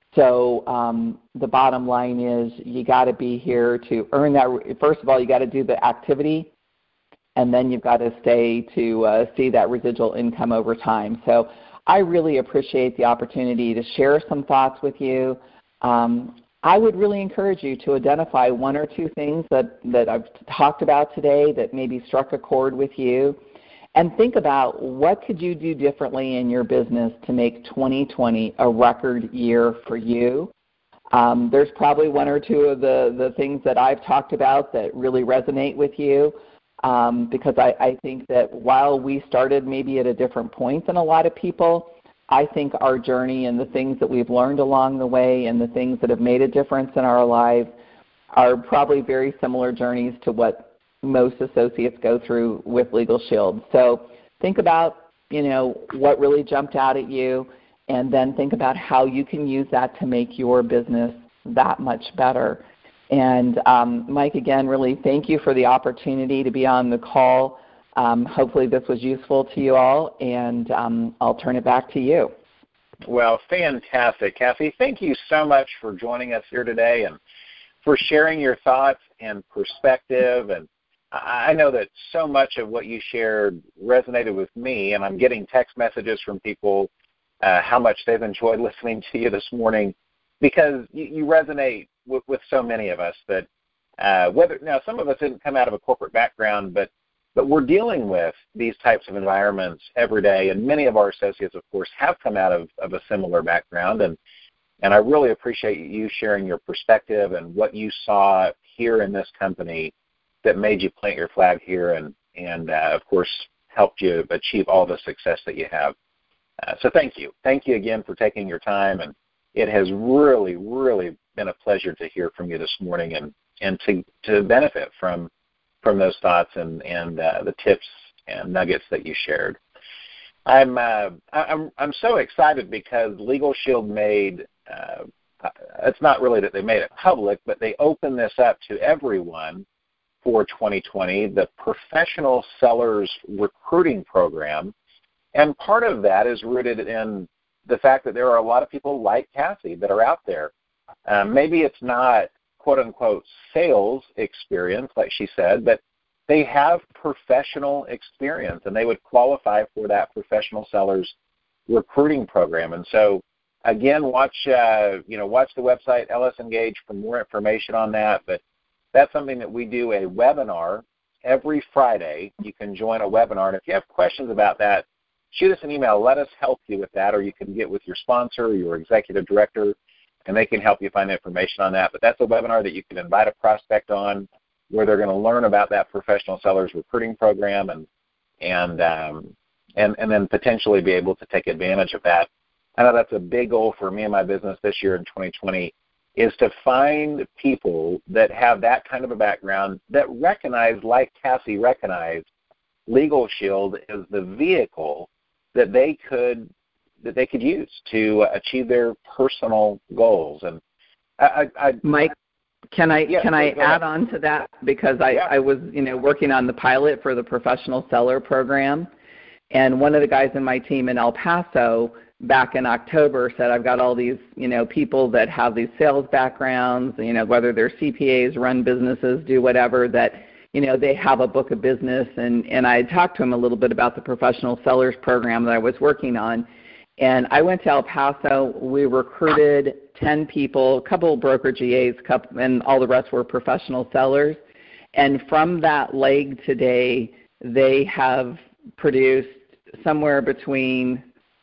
So um, the bottom line is you got to be here to earn that. First of all, you got to do the activity, and then you've got to stay to uh, see that residual income over time. So I really appreciate the opportunity to share some thoughts with you. Um, I would really encourage you to identify one or two things that, that I've talked about today that maybe struck a chord with you, and think about what could you do differently in your business to make twenty twenty a record year for you. Um, there's probably one or two of the, the things that I've talked about that really resonate with you. Um, because I, I think that while we started maybe at a different point than a lot of people, I think our journey and the things that we've learned along the way and the things that have made a difference in our lives are probably very similar journeys to what most associates go through with Legal Shield. So think about, you know, what really jumped out at you, and then think about how you can use that to make your business that much better. And um, Mike, again, really thank you for the opportunity to be on the call. Um, hopefully this was useful to you all, and um, I'll turn it back to you. Well, fantastic. Kathy, thank you so much for joining us here today and for sharing your thoughts and perspective. And I know that so much of what you shared resonated with me, and I'm getting text messages from people uh, how much they've enjoyed listening to you this morning, because you, you resonate with, with so many of us that uh, whether now some of us didn't come out of a corporate background, but but we're dealing with these types of environments every day, and many of our associates, of course, have come out of, of a similar background, and and I really appreciate you sharing your perspective and what you saw here in this company that made you plant your flag here and, and uh, of course, helped you achieve all the success that you have. Uh, so thank you. Thank you again for taking your time, and it has really, really been a pleasure to hear from you this morning and, and to, to benefit from from those thoughts and, and uh, the tips and nuggets that you shared. I'm uh, I'm I'm so excited because Legal Shield made uh, it's not really that they made it public, but they opened this up to everyone for twenty twenty, the Professional Sellers Recruiting Program, and part of that is rooted in the fact that there are a lot of people like Kathy that are out there. Um, maybe it's not quote-unquote sales experience, like she said, but they have professional experience, and they would qualify for that Professional Sellers Recruiting Program. And so, again, watch uh, you know watch the website L S Engage for more information on that. But that's something that we do a webinar every Friday. You can join a webinar, and if you have questions about that, shoot us an email. Let us help you with that, or you can get with your sponsor or your executive director, and they can help you find information on that. But that's a webinar that you can invite a prospect on, where they're going to learn about that Professional Sellers Recruiting Program and and um, and and then potentially be able to take advantage of that. I know that's a big goal for me and my business this year in twenty twenty, is to find people that have that kind of a background that recognize, like Cassie recognized, Legal Shield is the vehicle that they could that they could use to achieve their personal goals. And I, I, Mike, can I yeah, can I ahead. add on to that, because I, yeah. I was you know working on the pilot for the professional seller program, and one of the guys in my team in El Paso back in October said, I've got all these you know people that have these sales backgrounds, you know whether they're C P As, run businesses, do whatever, that you know they have a book of business, and and I had talked to him a little bit about the professional sellers program that I was working on. And I went to El Paso. We recruited ten people, a couple of broker G As, couple, and all the rest were professional sellers. And from that leg today, they have produced somewhere between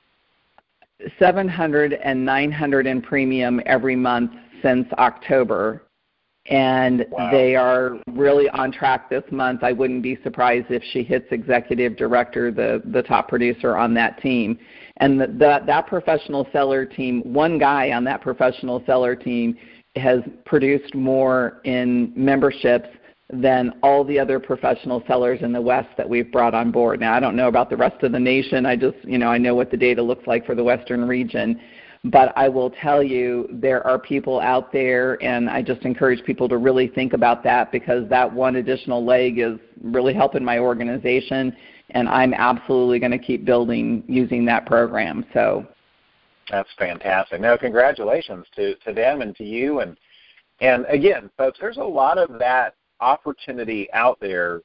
seven hundred and nine hundred in premium every month since October. And wow. They are really on track this month. I wouldn't be surprised if she hits executive director, the, the top producer on that team. And the, the, that professional seller team, one guy on that professional seller team has produced more in memberships than all the other professional sellers in the West that we've brought on board. Now, I don't know about the rest of the nation. I just, you know, I know what the data looks like for the Western region. But I will tell you, there are people out there, and I just encourage people to really think about that, because that one additional leg is really helping my organization, and I'm absolutely going to keep building using that program. So that's fantastic. No, congratulations to, to them and to you. And, and again, folks, there's a lot of that opportunity out there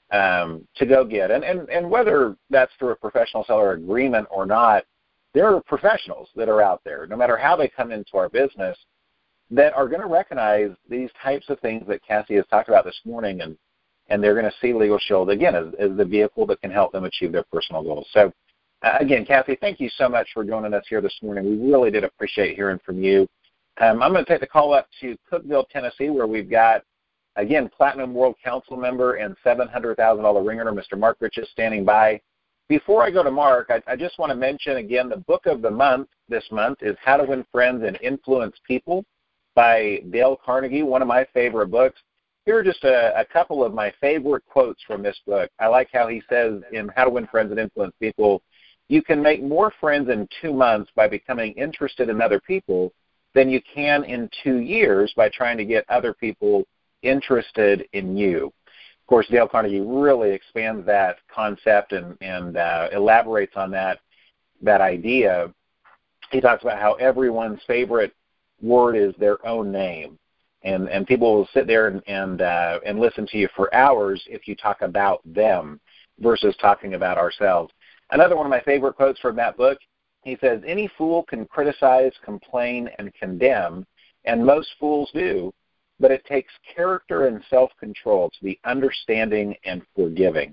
um, to go get. And, and, and whether that's through a professional seller agreement or not, there are professionals that are out there, no matter how they come into our business, that are going to recognize these types of things that Cassie has talked about this morning, and, and they're going to see Legal Shield, again, as, as the vehicle that can help them achieve their personal goals. So, uh, again, Cassie, thank you so much for joining us here this morning. We really did appreciate hearing from you. Um, I'm going to take the call up to Cookeville, Tennessee, where we've got, again, Platinum World Council member and seven hundred thousand dollars ring earner, Mister Mark Riches, standing by. Before I go to Mark, I, I just want to mention again the book of the month this month is How to Win Friends and Influence People by Dale Carnegie, one of my favorite books. Here are just a, a couple of my favorite quotes from this book. I like how he says in How to Win Friends and Influence People, you can make more friends in two months by becoming interested in other people than you can in two years by trying to get other people interested in you. Of course, Dale Carnegie really expands that concept and, and uh, elaborates on that that idea. He talks about how everyone's favorite word is their own name, and and people will sit there and and, uh, and listen to you for hours if you talk about them versus talking about ourselves. Another one of my favorite quotes from that book, he says, "Any fool can criticize, complain, and condemn, and most fools do. But it takes character and self-control to be understanding and forgiving."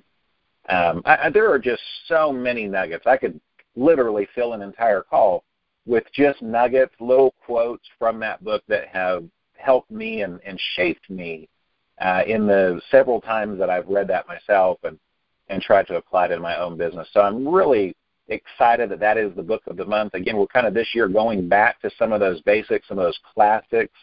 Um, I, there are just so many nuggets. I could literally fill an entire call with just nuggets, little quotes from that book that have helped me and, and shaped me uh, in the several times that I've read that myself and, and tried to apply it in my own business. So I'm really excited that that is the book of the month. Again, we're kind of this year going back to some of those basics, some of those classics.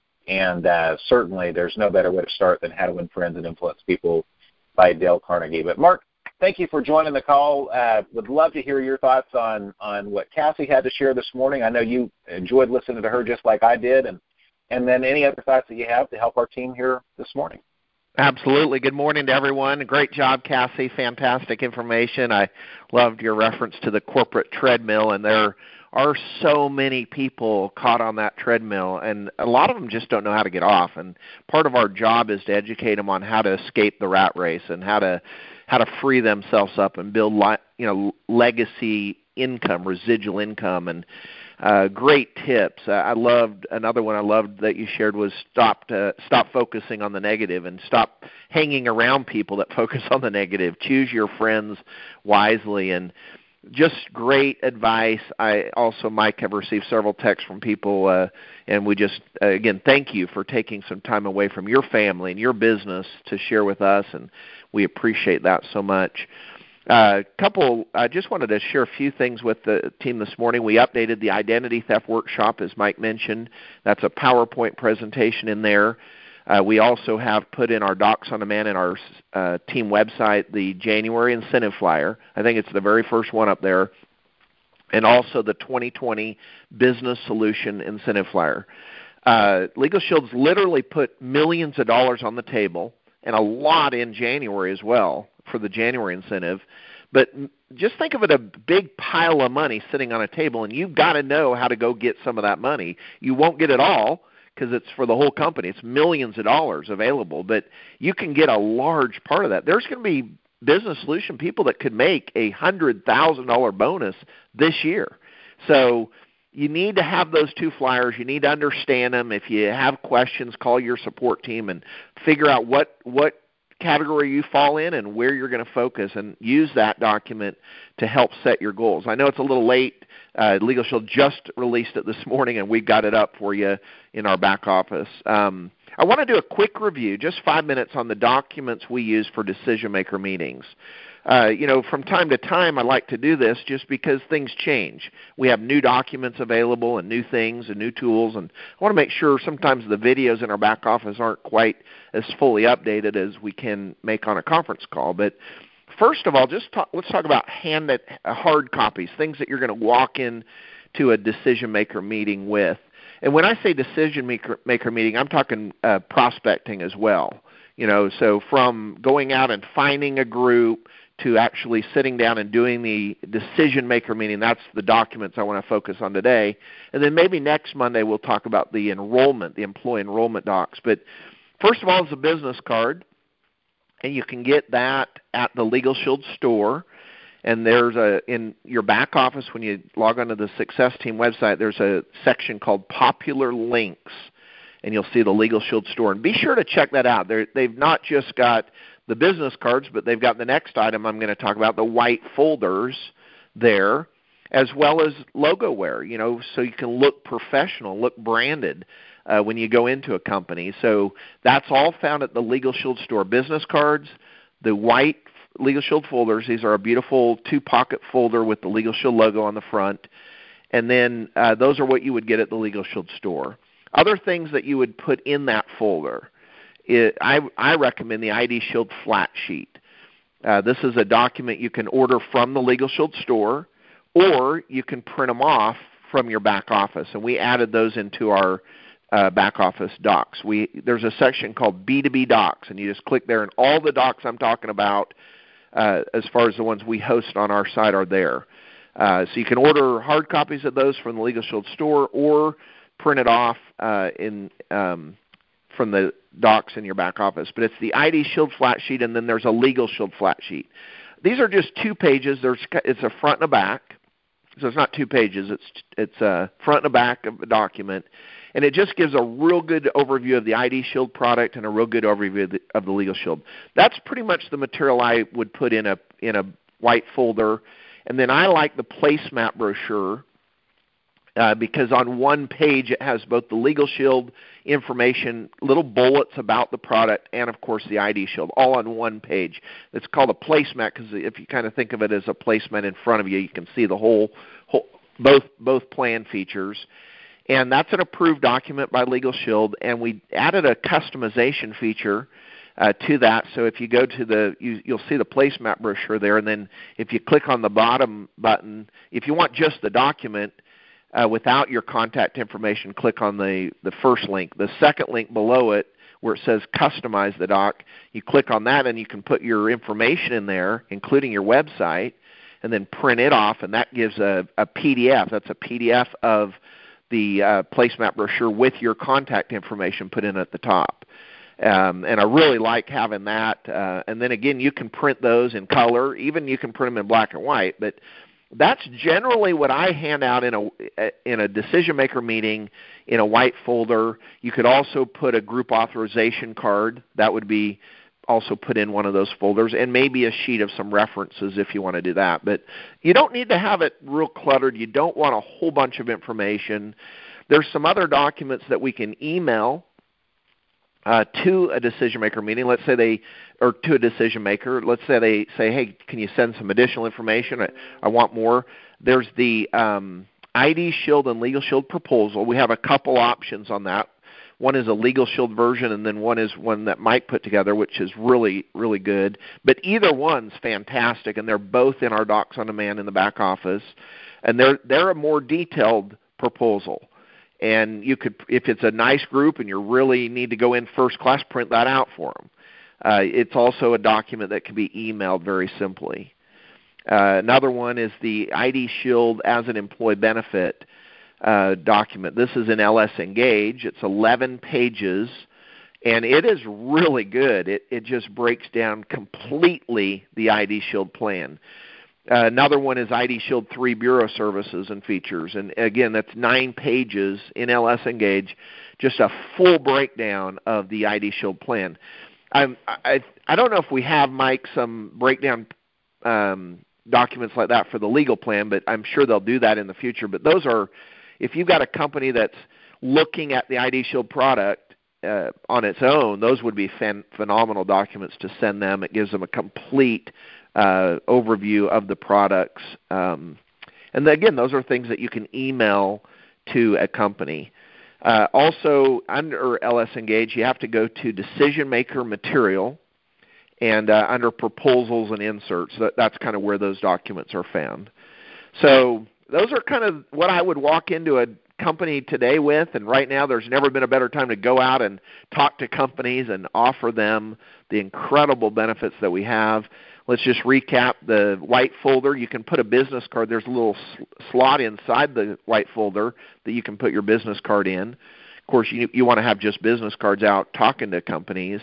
And uh, certainly there's no better way to start than How to Win Friends and Influence People by Dale Carnegie. But, Mark, thank you for joining the call. Uh, would love to hear your thoughts on, on what Cassie had to share this morning. I know you enjoyed listening to her just like I did. And, and then any other thoughts that you have to help our team here this morning. Absolutely. Good morning to everyone. Great job, Cassie. Fantastic information. I loved your reference to the corporate treadmill, and there are so many people caught on that treadmill, and a lot of them just don't know how to get off. And part of our job is to educate them on how to escape the rat race and how to how to free themselves up and build li- you know legacy income, residual income, and uh, great tips. Uh, I loved another one I loved that you shared was stop to, stop focusing on the negative and stop hanging around people that focus on the negative. Choose your friends wisely, and just great advice. I also, Mike, have received several texts from people, uh, and we just, uh, again, thank you for taking some time away from your family and your business to share with us, and we appreciate that so much. A uh, couple, I just wanted to share a few things with the team this morning. We updated the Identity Theft Workshop, as Mike mentioned. That's a PowerPoint presentation in there. Uh, we also have put in our Docs on Demand in our uh, team website the January incentive flyer. I think it's the very first one up there. And also the twenty twenty Business Solution Incentive Flyer. Uh, Legal Shield's literally put millions of dollars on the table, and a lot in January as well for the January incentive. But just think of it a big pile of money sitting on a table, and you've got to know how to go get some of that money. You won't get it all because it's for the whole company. It's millions of dollars available, but you can get a large part of that. There's going to be business solution people that could make a one hundred thousand dollars bonus this year. So you need to have those two flyers. You need to understand them. If you have questions, call your support team and figure out what, what category you fall in and where you're going to focus, and use that document to help set your goals. I know it's a little late. Uh, Legal Shield just released it this morning, and we got it up for you in our back office. Um, I want to do a quick review, just five minutes, on the documents we use for decision-maker meetings. Uh, you know, from time to time, I like to do this just because things change. We have new documents available and new things and new tools, and I want to make sure sometimes the videos in our back office aren't quite as fully updated as we can make on a conference call. But first of all, just talk, let's talk about hand that, uh, hard copies, things that you're going to walk in to a decision-maker meeting with. And when I say decision-maker maker meeting, I'm talking uh, prospecting as well. You know, so from going out and finding a group to actually sitting down and doing the decision-maker meeting, that's the documents I want to focus on today. And then maybe next Monday we'll talk about the enrollment, the employee enrollment docs. But first of all, it's a business card, and you can get that at the Legal Shield store. And there's a, in your back office, when you log onto the Success Team website, there's a section called Popular Links, and you'll see the Legal Shield store. And be sure to check that out. They're, they've not just got the business cards, but they've got the next item I'm going to talk about, the white folders there, as well as logo wear, you know, so you can look professional, look branded uh, when you go into a company. So that's all found at the Legal Shield store. Business cards, the white Legal Shield folders. These are a beautiful two-pocket folder with the Legal Shield logo on the front. And then uh, those are what you would get at the Legal Shield store. Other things that you would put in that folder, it, I, I recommend the I D Shield flat sheet. Uh, this is a document you can order from the Legal Shield store, or you can print them off from your back office. And we added those into our uh, back office docs. We, there's a section called B two B Docs, and you just click there, and all the docs I'm talking about, uh, as far as the ones we host on our site, are there. Uh, so you can order hard copies of those from the Legal Shield store, or print it off uh, in um, from the docs in your back office. But it's the I D Shield flat sheet, and then there's a Legal Shield flat sheet. These are just two pages. There's it's a front and a back, so it's not two pages. It's it's a front and a back of a document, and it just gives a real good overview of the I D Shield product and a real good overview of the, of the Legal Shield. That's pretty much the material I would put in a in a white folder. And then I like the placemat brochure. Uh, because on one page it has both the Legal Shield information, little bullets about the product, and, of course, the I D Shield, all on one page. It's called a placemat because if you kind of think of it as a placemat in front of you, you can see the whole, whole both both plan features. And that's an approved document by Legal Shield, and we added a customization feature uh, to that. So if you go to the, you, you'll see the placemat brochure there, and then if you click on the bottom button, if you want just the document, Uh, without your contact information, click on the, the first link. The second link below it, where it says Customize the Doc, you click on that and you can put your information in there, including your website, and then print it off, and that gives a, a P D F. That's a P D F of the uh, placemat brochure with your contact information put in at the top. Um, and I really like having that. Uh, and then, again, you can print those in color. Even you can print them in black and white, but that's generally what I hand out in a in a decision-maker meeting in a white folder. You could also put a group authorization card. That would be also put in one of those folders, and maybe a sheet of some references if you want to do that. But you don't need to have it real cluttered. You don't want a whole bunch of information. There's some other documents that we can email uh, to a decision maker meeting. Let's say they, or to a decision maker. Let's say they say, hey, can you send some additional information? I, I want more. There's the um, I D Shield and Legal Shield proposal. We have a couple options on that. One is a Legal Shield version, and then one is one that Mike put together, which is really, really good. But either one's fantastic, and they're both in our Docs on Demand in the back office. And they're they're a more detailed proposal. And you could, if it's a nice group and you really need to go in first class, print that out for them. Uh, it's also a document that can be emailed very simply. Uh, another one is the I D Shield as an employee benefit uh, document. This is in L S Engage. It's eleven pages, and it is really good. It, it just breaks down completely the I D Shield plan. Uh, another one is I D Shield three Bureau Services and Features. And again, that's nine pages in L S Engage, just a full breakdown of the I D Shield plan. I'm, I I don't know if we have, Mike, some breakdown um, documents like that for the legal plan, but I'm sure they'll do that in the future. But those are, if you've got a company that's looking at the I D Shield product uh, on its own, those would be phen- phenomenal documents to send them. It gives them a complete uh, overview of the products. Um, and again, those are things that you can email to a company. Uh, also, under L S Engage, you have to go to Decision Maker Material, and uh, under Proposals and Inserts, that, that's kind of where those documents are found. So those are kind of what I would walk into a company today with, and right now there's never been a better time to go out and talk to companies and offer them the incredible benefits that we have. Let's just recap the white folder. You can put a business card. There's a little slot inside the white folder that you can put your business card in. Of course, you, you want to have just business cards out talking to companies.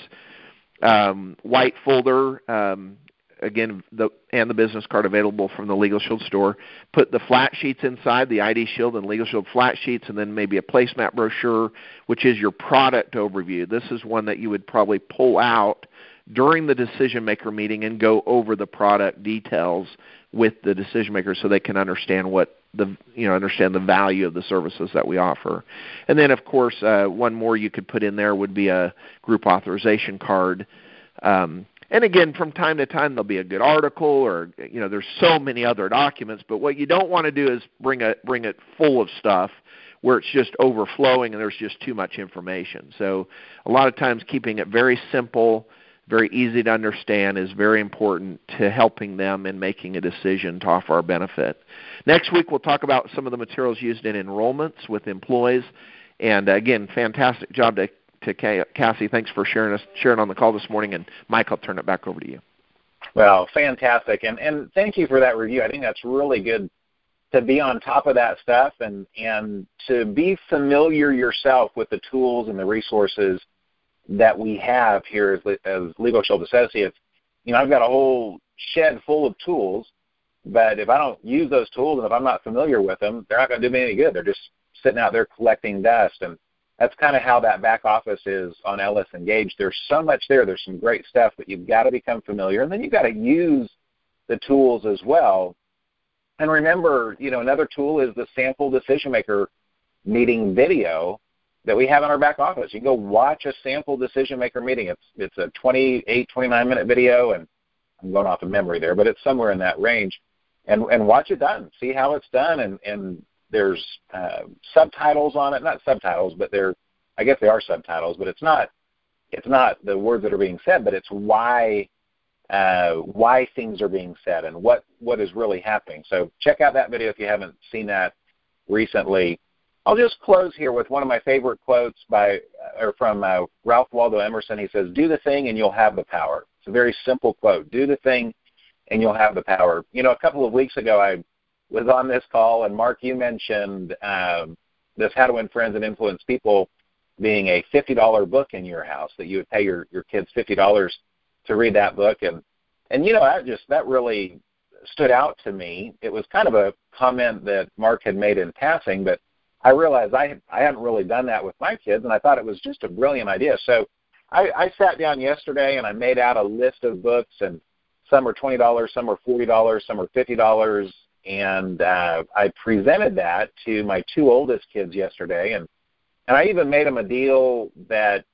Um, white folder, um, again, the, and the business card available from the Legal Shield store. Put the flat sheets inside, the I D Shield and Legal Shield flat sheets, and then maybe a placemat brochure, which is your product overview. This is one that you would probably pull out during the decision maker meeting and go over the product details with the decision maker so they can understand what the you know understand the value of the services that we offer. And then, of course, uh, one more you could put in there would be a group authorization card. Um, and again, from time to time there'll be a good article, or you know there's so many other documents. But what you don't want to do is bring a bring it full of stuff where it's just overflowing and there's just too much information. So a lot of times keeping it very simple, very easy to understand is very important to helping them in making a decision to offer our benefit. Next week we'll talk about some of the materials used in enrollments with employees. And again, fantastic job to, to Cassie. Thanks for sharing us sharing on the call this morning. And Mike, I'll turn it back over to you. Well, fantastic. And, and thank you for that review. I think that's really good to be on top of that stuff and, and to be familiar yourself with the tools and the resources that we have here as, as Legal Shield Associates. You know, I've got a whole shed full of tools, but if I don't use those tools and if I'm not familiar with them, they're not going to do me any good. They're just sitting out there collecting dust. And that's kind of how that back office is on L S Engage. There's so much there. There's some great stuff, but you've got to become familiar. And then you've got to use the tools as well. And remember, you know, another tool is the sample decision maker meeting video that we have in our back office. You can go watch a sample decision maker meeting. It's it's a twenty-eight, twenty-nine minute video, and I'm going off of memory there, but it's somewhere in that range. And and watch it done. See how it's done. And, and there's uh, subtitles on it. Not subtitles, but they're, I guess they are subtitles, but it's not it's not the words that are being said, but it's why uh, why things are being said and what, what is really happening. So check out that video if you haven't seen that recently. I'll just close here with one of my favorite quotes by or from uh, Ralph Waldo Emerson. He says, "Do the thing and you'll have the power." It's a very simple quote. Do the thing and you'll have the power. You know, a couple of weeks ago I was on this call, and Mark, you mentioned um, this How to Win Friends and Influence People being a fifty dollar book in your house, that you would pay your, your kids fifty dollars to read that book. And, and you know, that just that really stood out to me. It was kind of a comment that Mark had made in passing, but I realized I I hadn't really done that with my kids, and I thought it was just a brilliant idea. So I, I sat down yesterday and I made out a list of books, and some are twenty dollars, some are forty dollars, some are fifty dollars, and uh, I presented that to my two oldest kids yesterday, and, and I even made them a deal that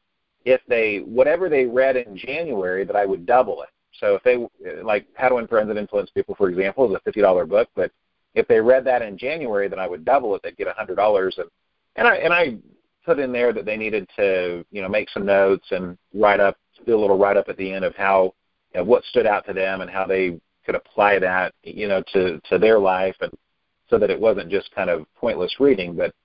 if they, whatever they read in January, that I would double it. So if they, like How to Win Friends and Influence People, for example, is a fifty dollars book, but if they read that in January, then I would double it. They'd get one hundred dollars. And, and, I, and I put in there that they needed to, you know, make some notes and write up, do a little write-up at the end of how, you know, what stood out to them and how they could apply that, you know, to, to their life, and so that it wasn't just kind of pointless reading. But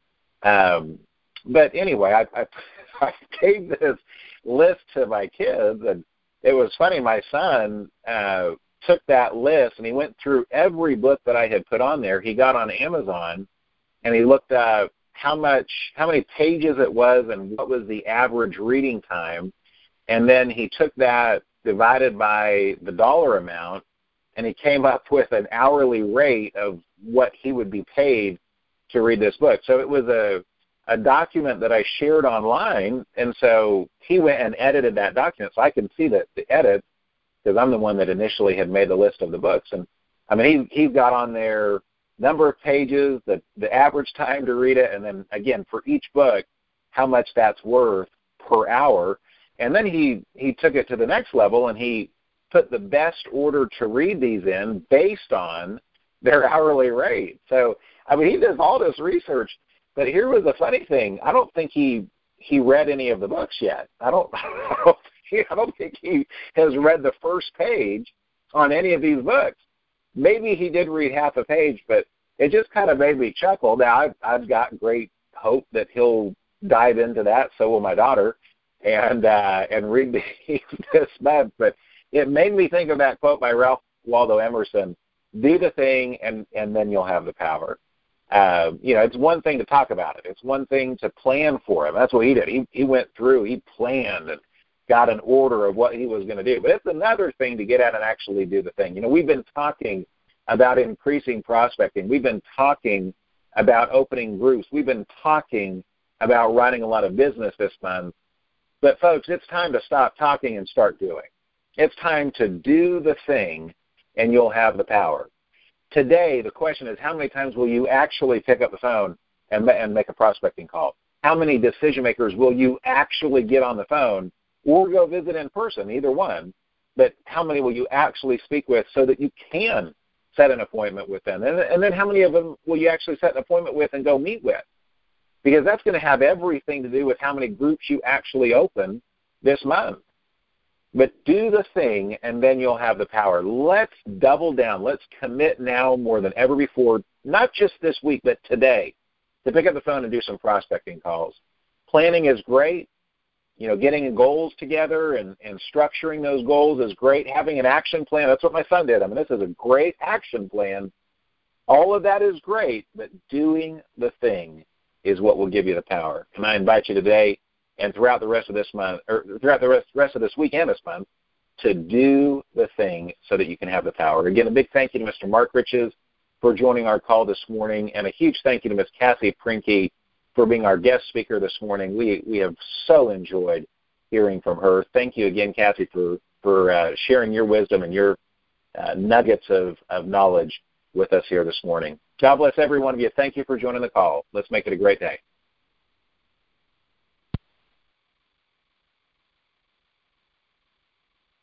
um, but anyway, I, I, I gave this list to my kids, and it was funny. My son uh, took that list, and he went through every book that I had put on there. He got on Amazon, and he looked up how much, how many pages it was and what was the average reading time. And then he took that, divided by the dollar amount, and he came up with an hourly rate of what he would be paid to read this book. So it was a, a document that I shared online, and so he went and edited that document so I can see that the edit, because I'm the one that initially had made the list of the books. And I mean, he he got on there number of pages, the the average time to read it, and then again for each book, how much that's worth per hour. And then he he took it to the next level, and he put the best order to read these in based on their hourly rate. So I mean, he does all this research. But here was the funny thing: I don't think he he read any of the books yet. I don't. I don't, I don't think he has read the first page on any of these books. Maybe he did read half a page, but it just kind of made me chuckle. Now I've I've got great hope that he'll dive into that. So will my daughter, and uh, and read these this month. But it made me think of that quote by Ralph Waldo Emerson: "Do the thing, and and then you'll have the power." Uh, you know, it's one thing to talk about it. It's one thing to plan for it. That's what he did. He he went through, he planned and got an order of what he was going to do. But it's another thing to get out and actually do the thing. You know, we've been talking about increasing prospecting. We've been talking about opening groups. We've been talking about running a lot of business this month. But, folks, it's time to stop talking and start doing. It's time to do the thing, and you'll have the power. Today, the question is, how many times will you actually pick up the phone and, and make a prospecting call? How many decision makers will you actually get on the phone or go visit in person, either one? But how many will you actually speak with so that you can set an appointment with them? And, and then how many of them will you actually set an appointment with and go meet with? Because that's going to have everything to do with how many groups you actually open this month. But do the thing, and then you'll have the power. Let's double down. Let's commit now more than ever before, not just this week, but today, to pick up the phone and do some prospecting calls. Planning is great. You know, getting goals together and, and structuring those goals is great. Having an action plan, that's what my son did. I mean, this is a great action plan. All of that is great, but doing the thing is what will give you the power. And I invite you today and throughout the rest of this month, or throughout the rest, rest of this week and this month, to do the thing so that you can have the power. Again, a big thank you to Mister Mark Riches for joining our call this morning, and a huge thank you to Miz Cassie Prinke for being our guest speaker this morning. We we have so enjoyed hearing from her. Thank you again, Cassie, for, for uh, sharing your wisdom and your uh, nuggets of, of knowledge with us here this morning. God bless every one of you. Thank you for joining the call. Let's make it a great day.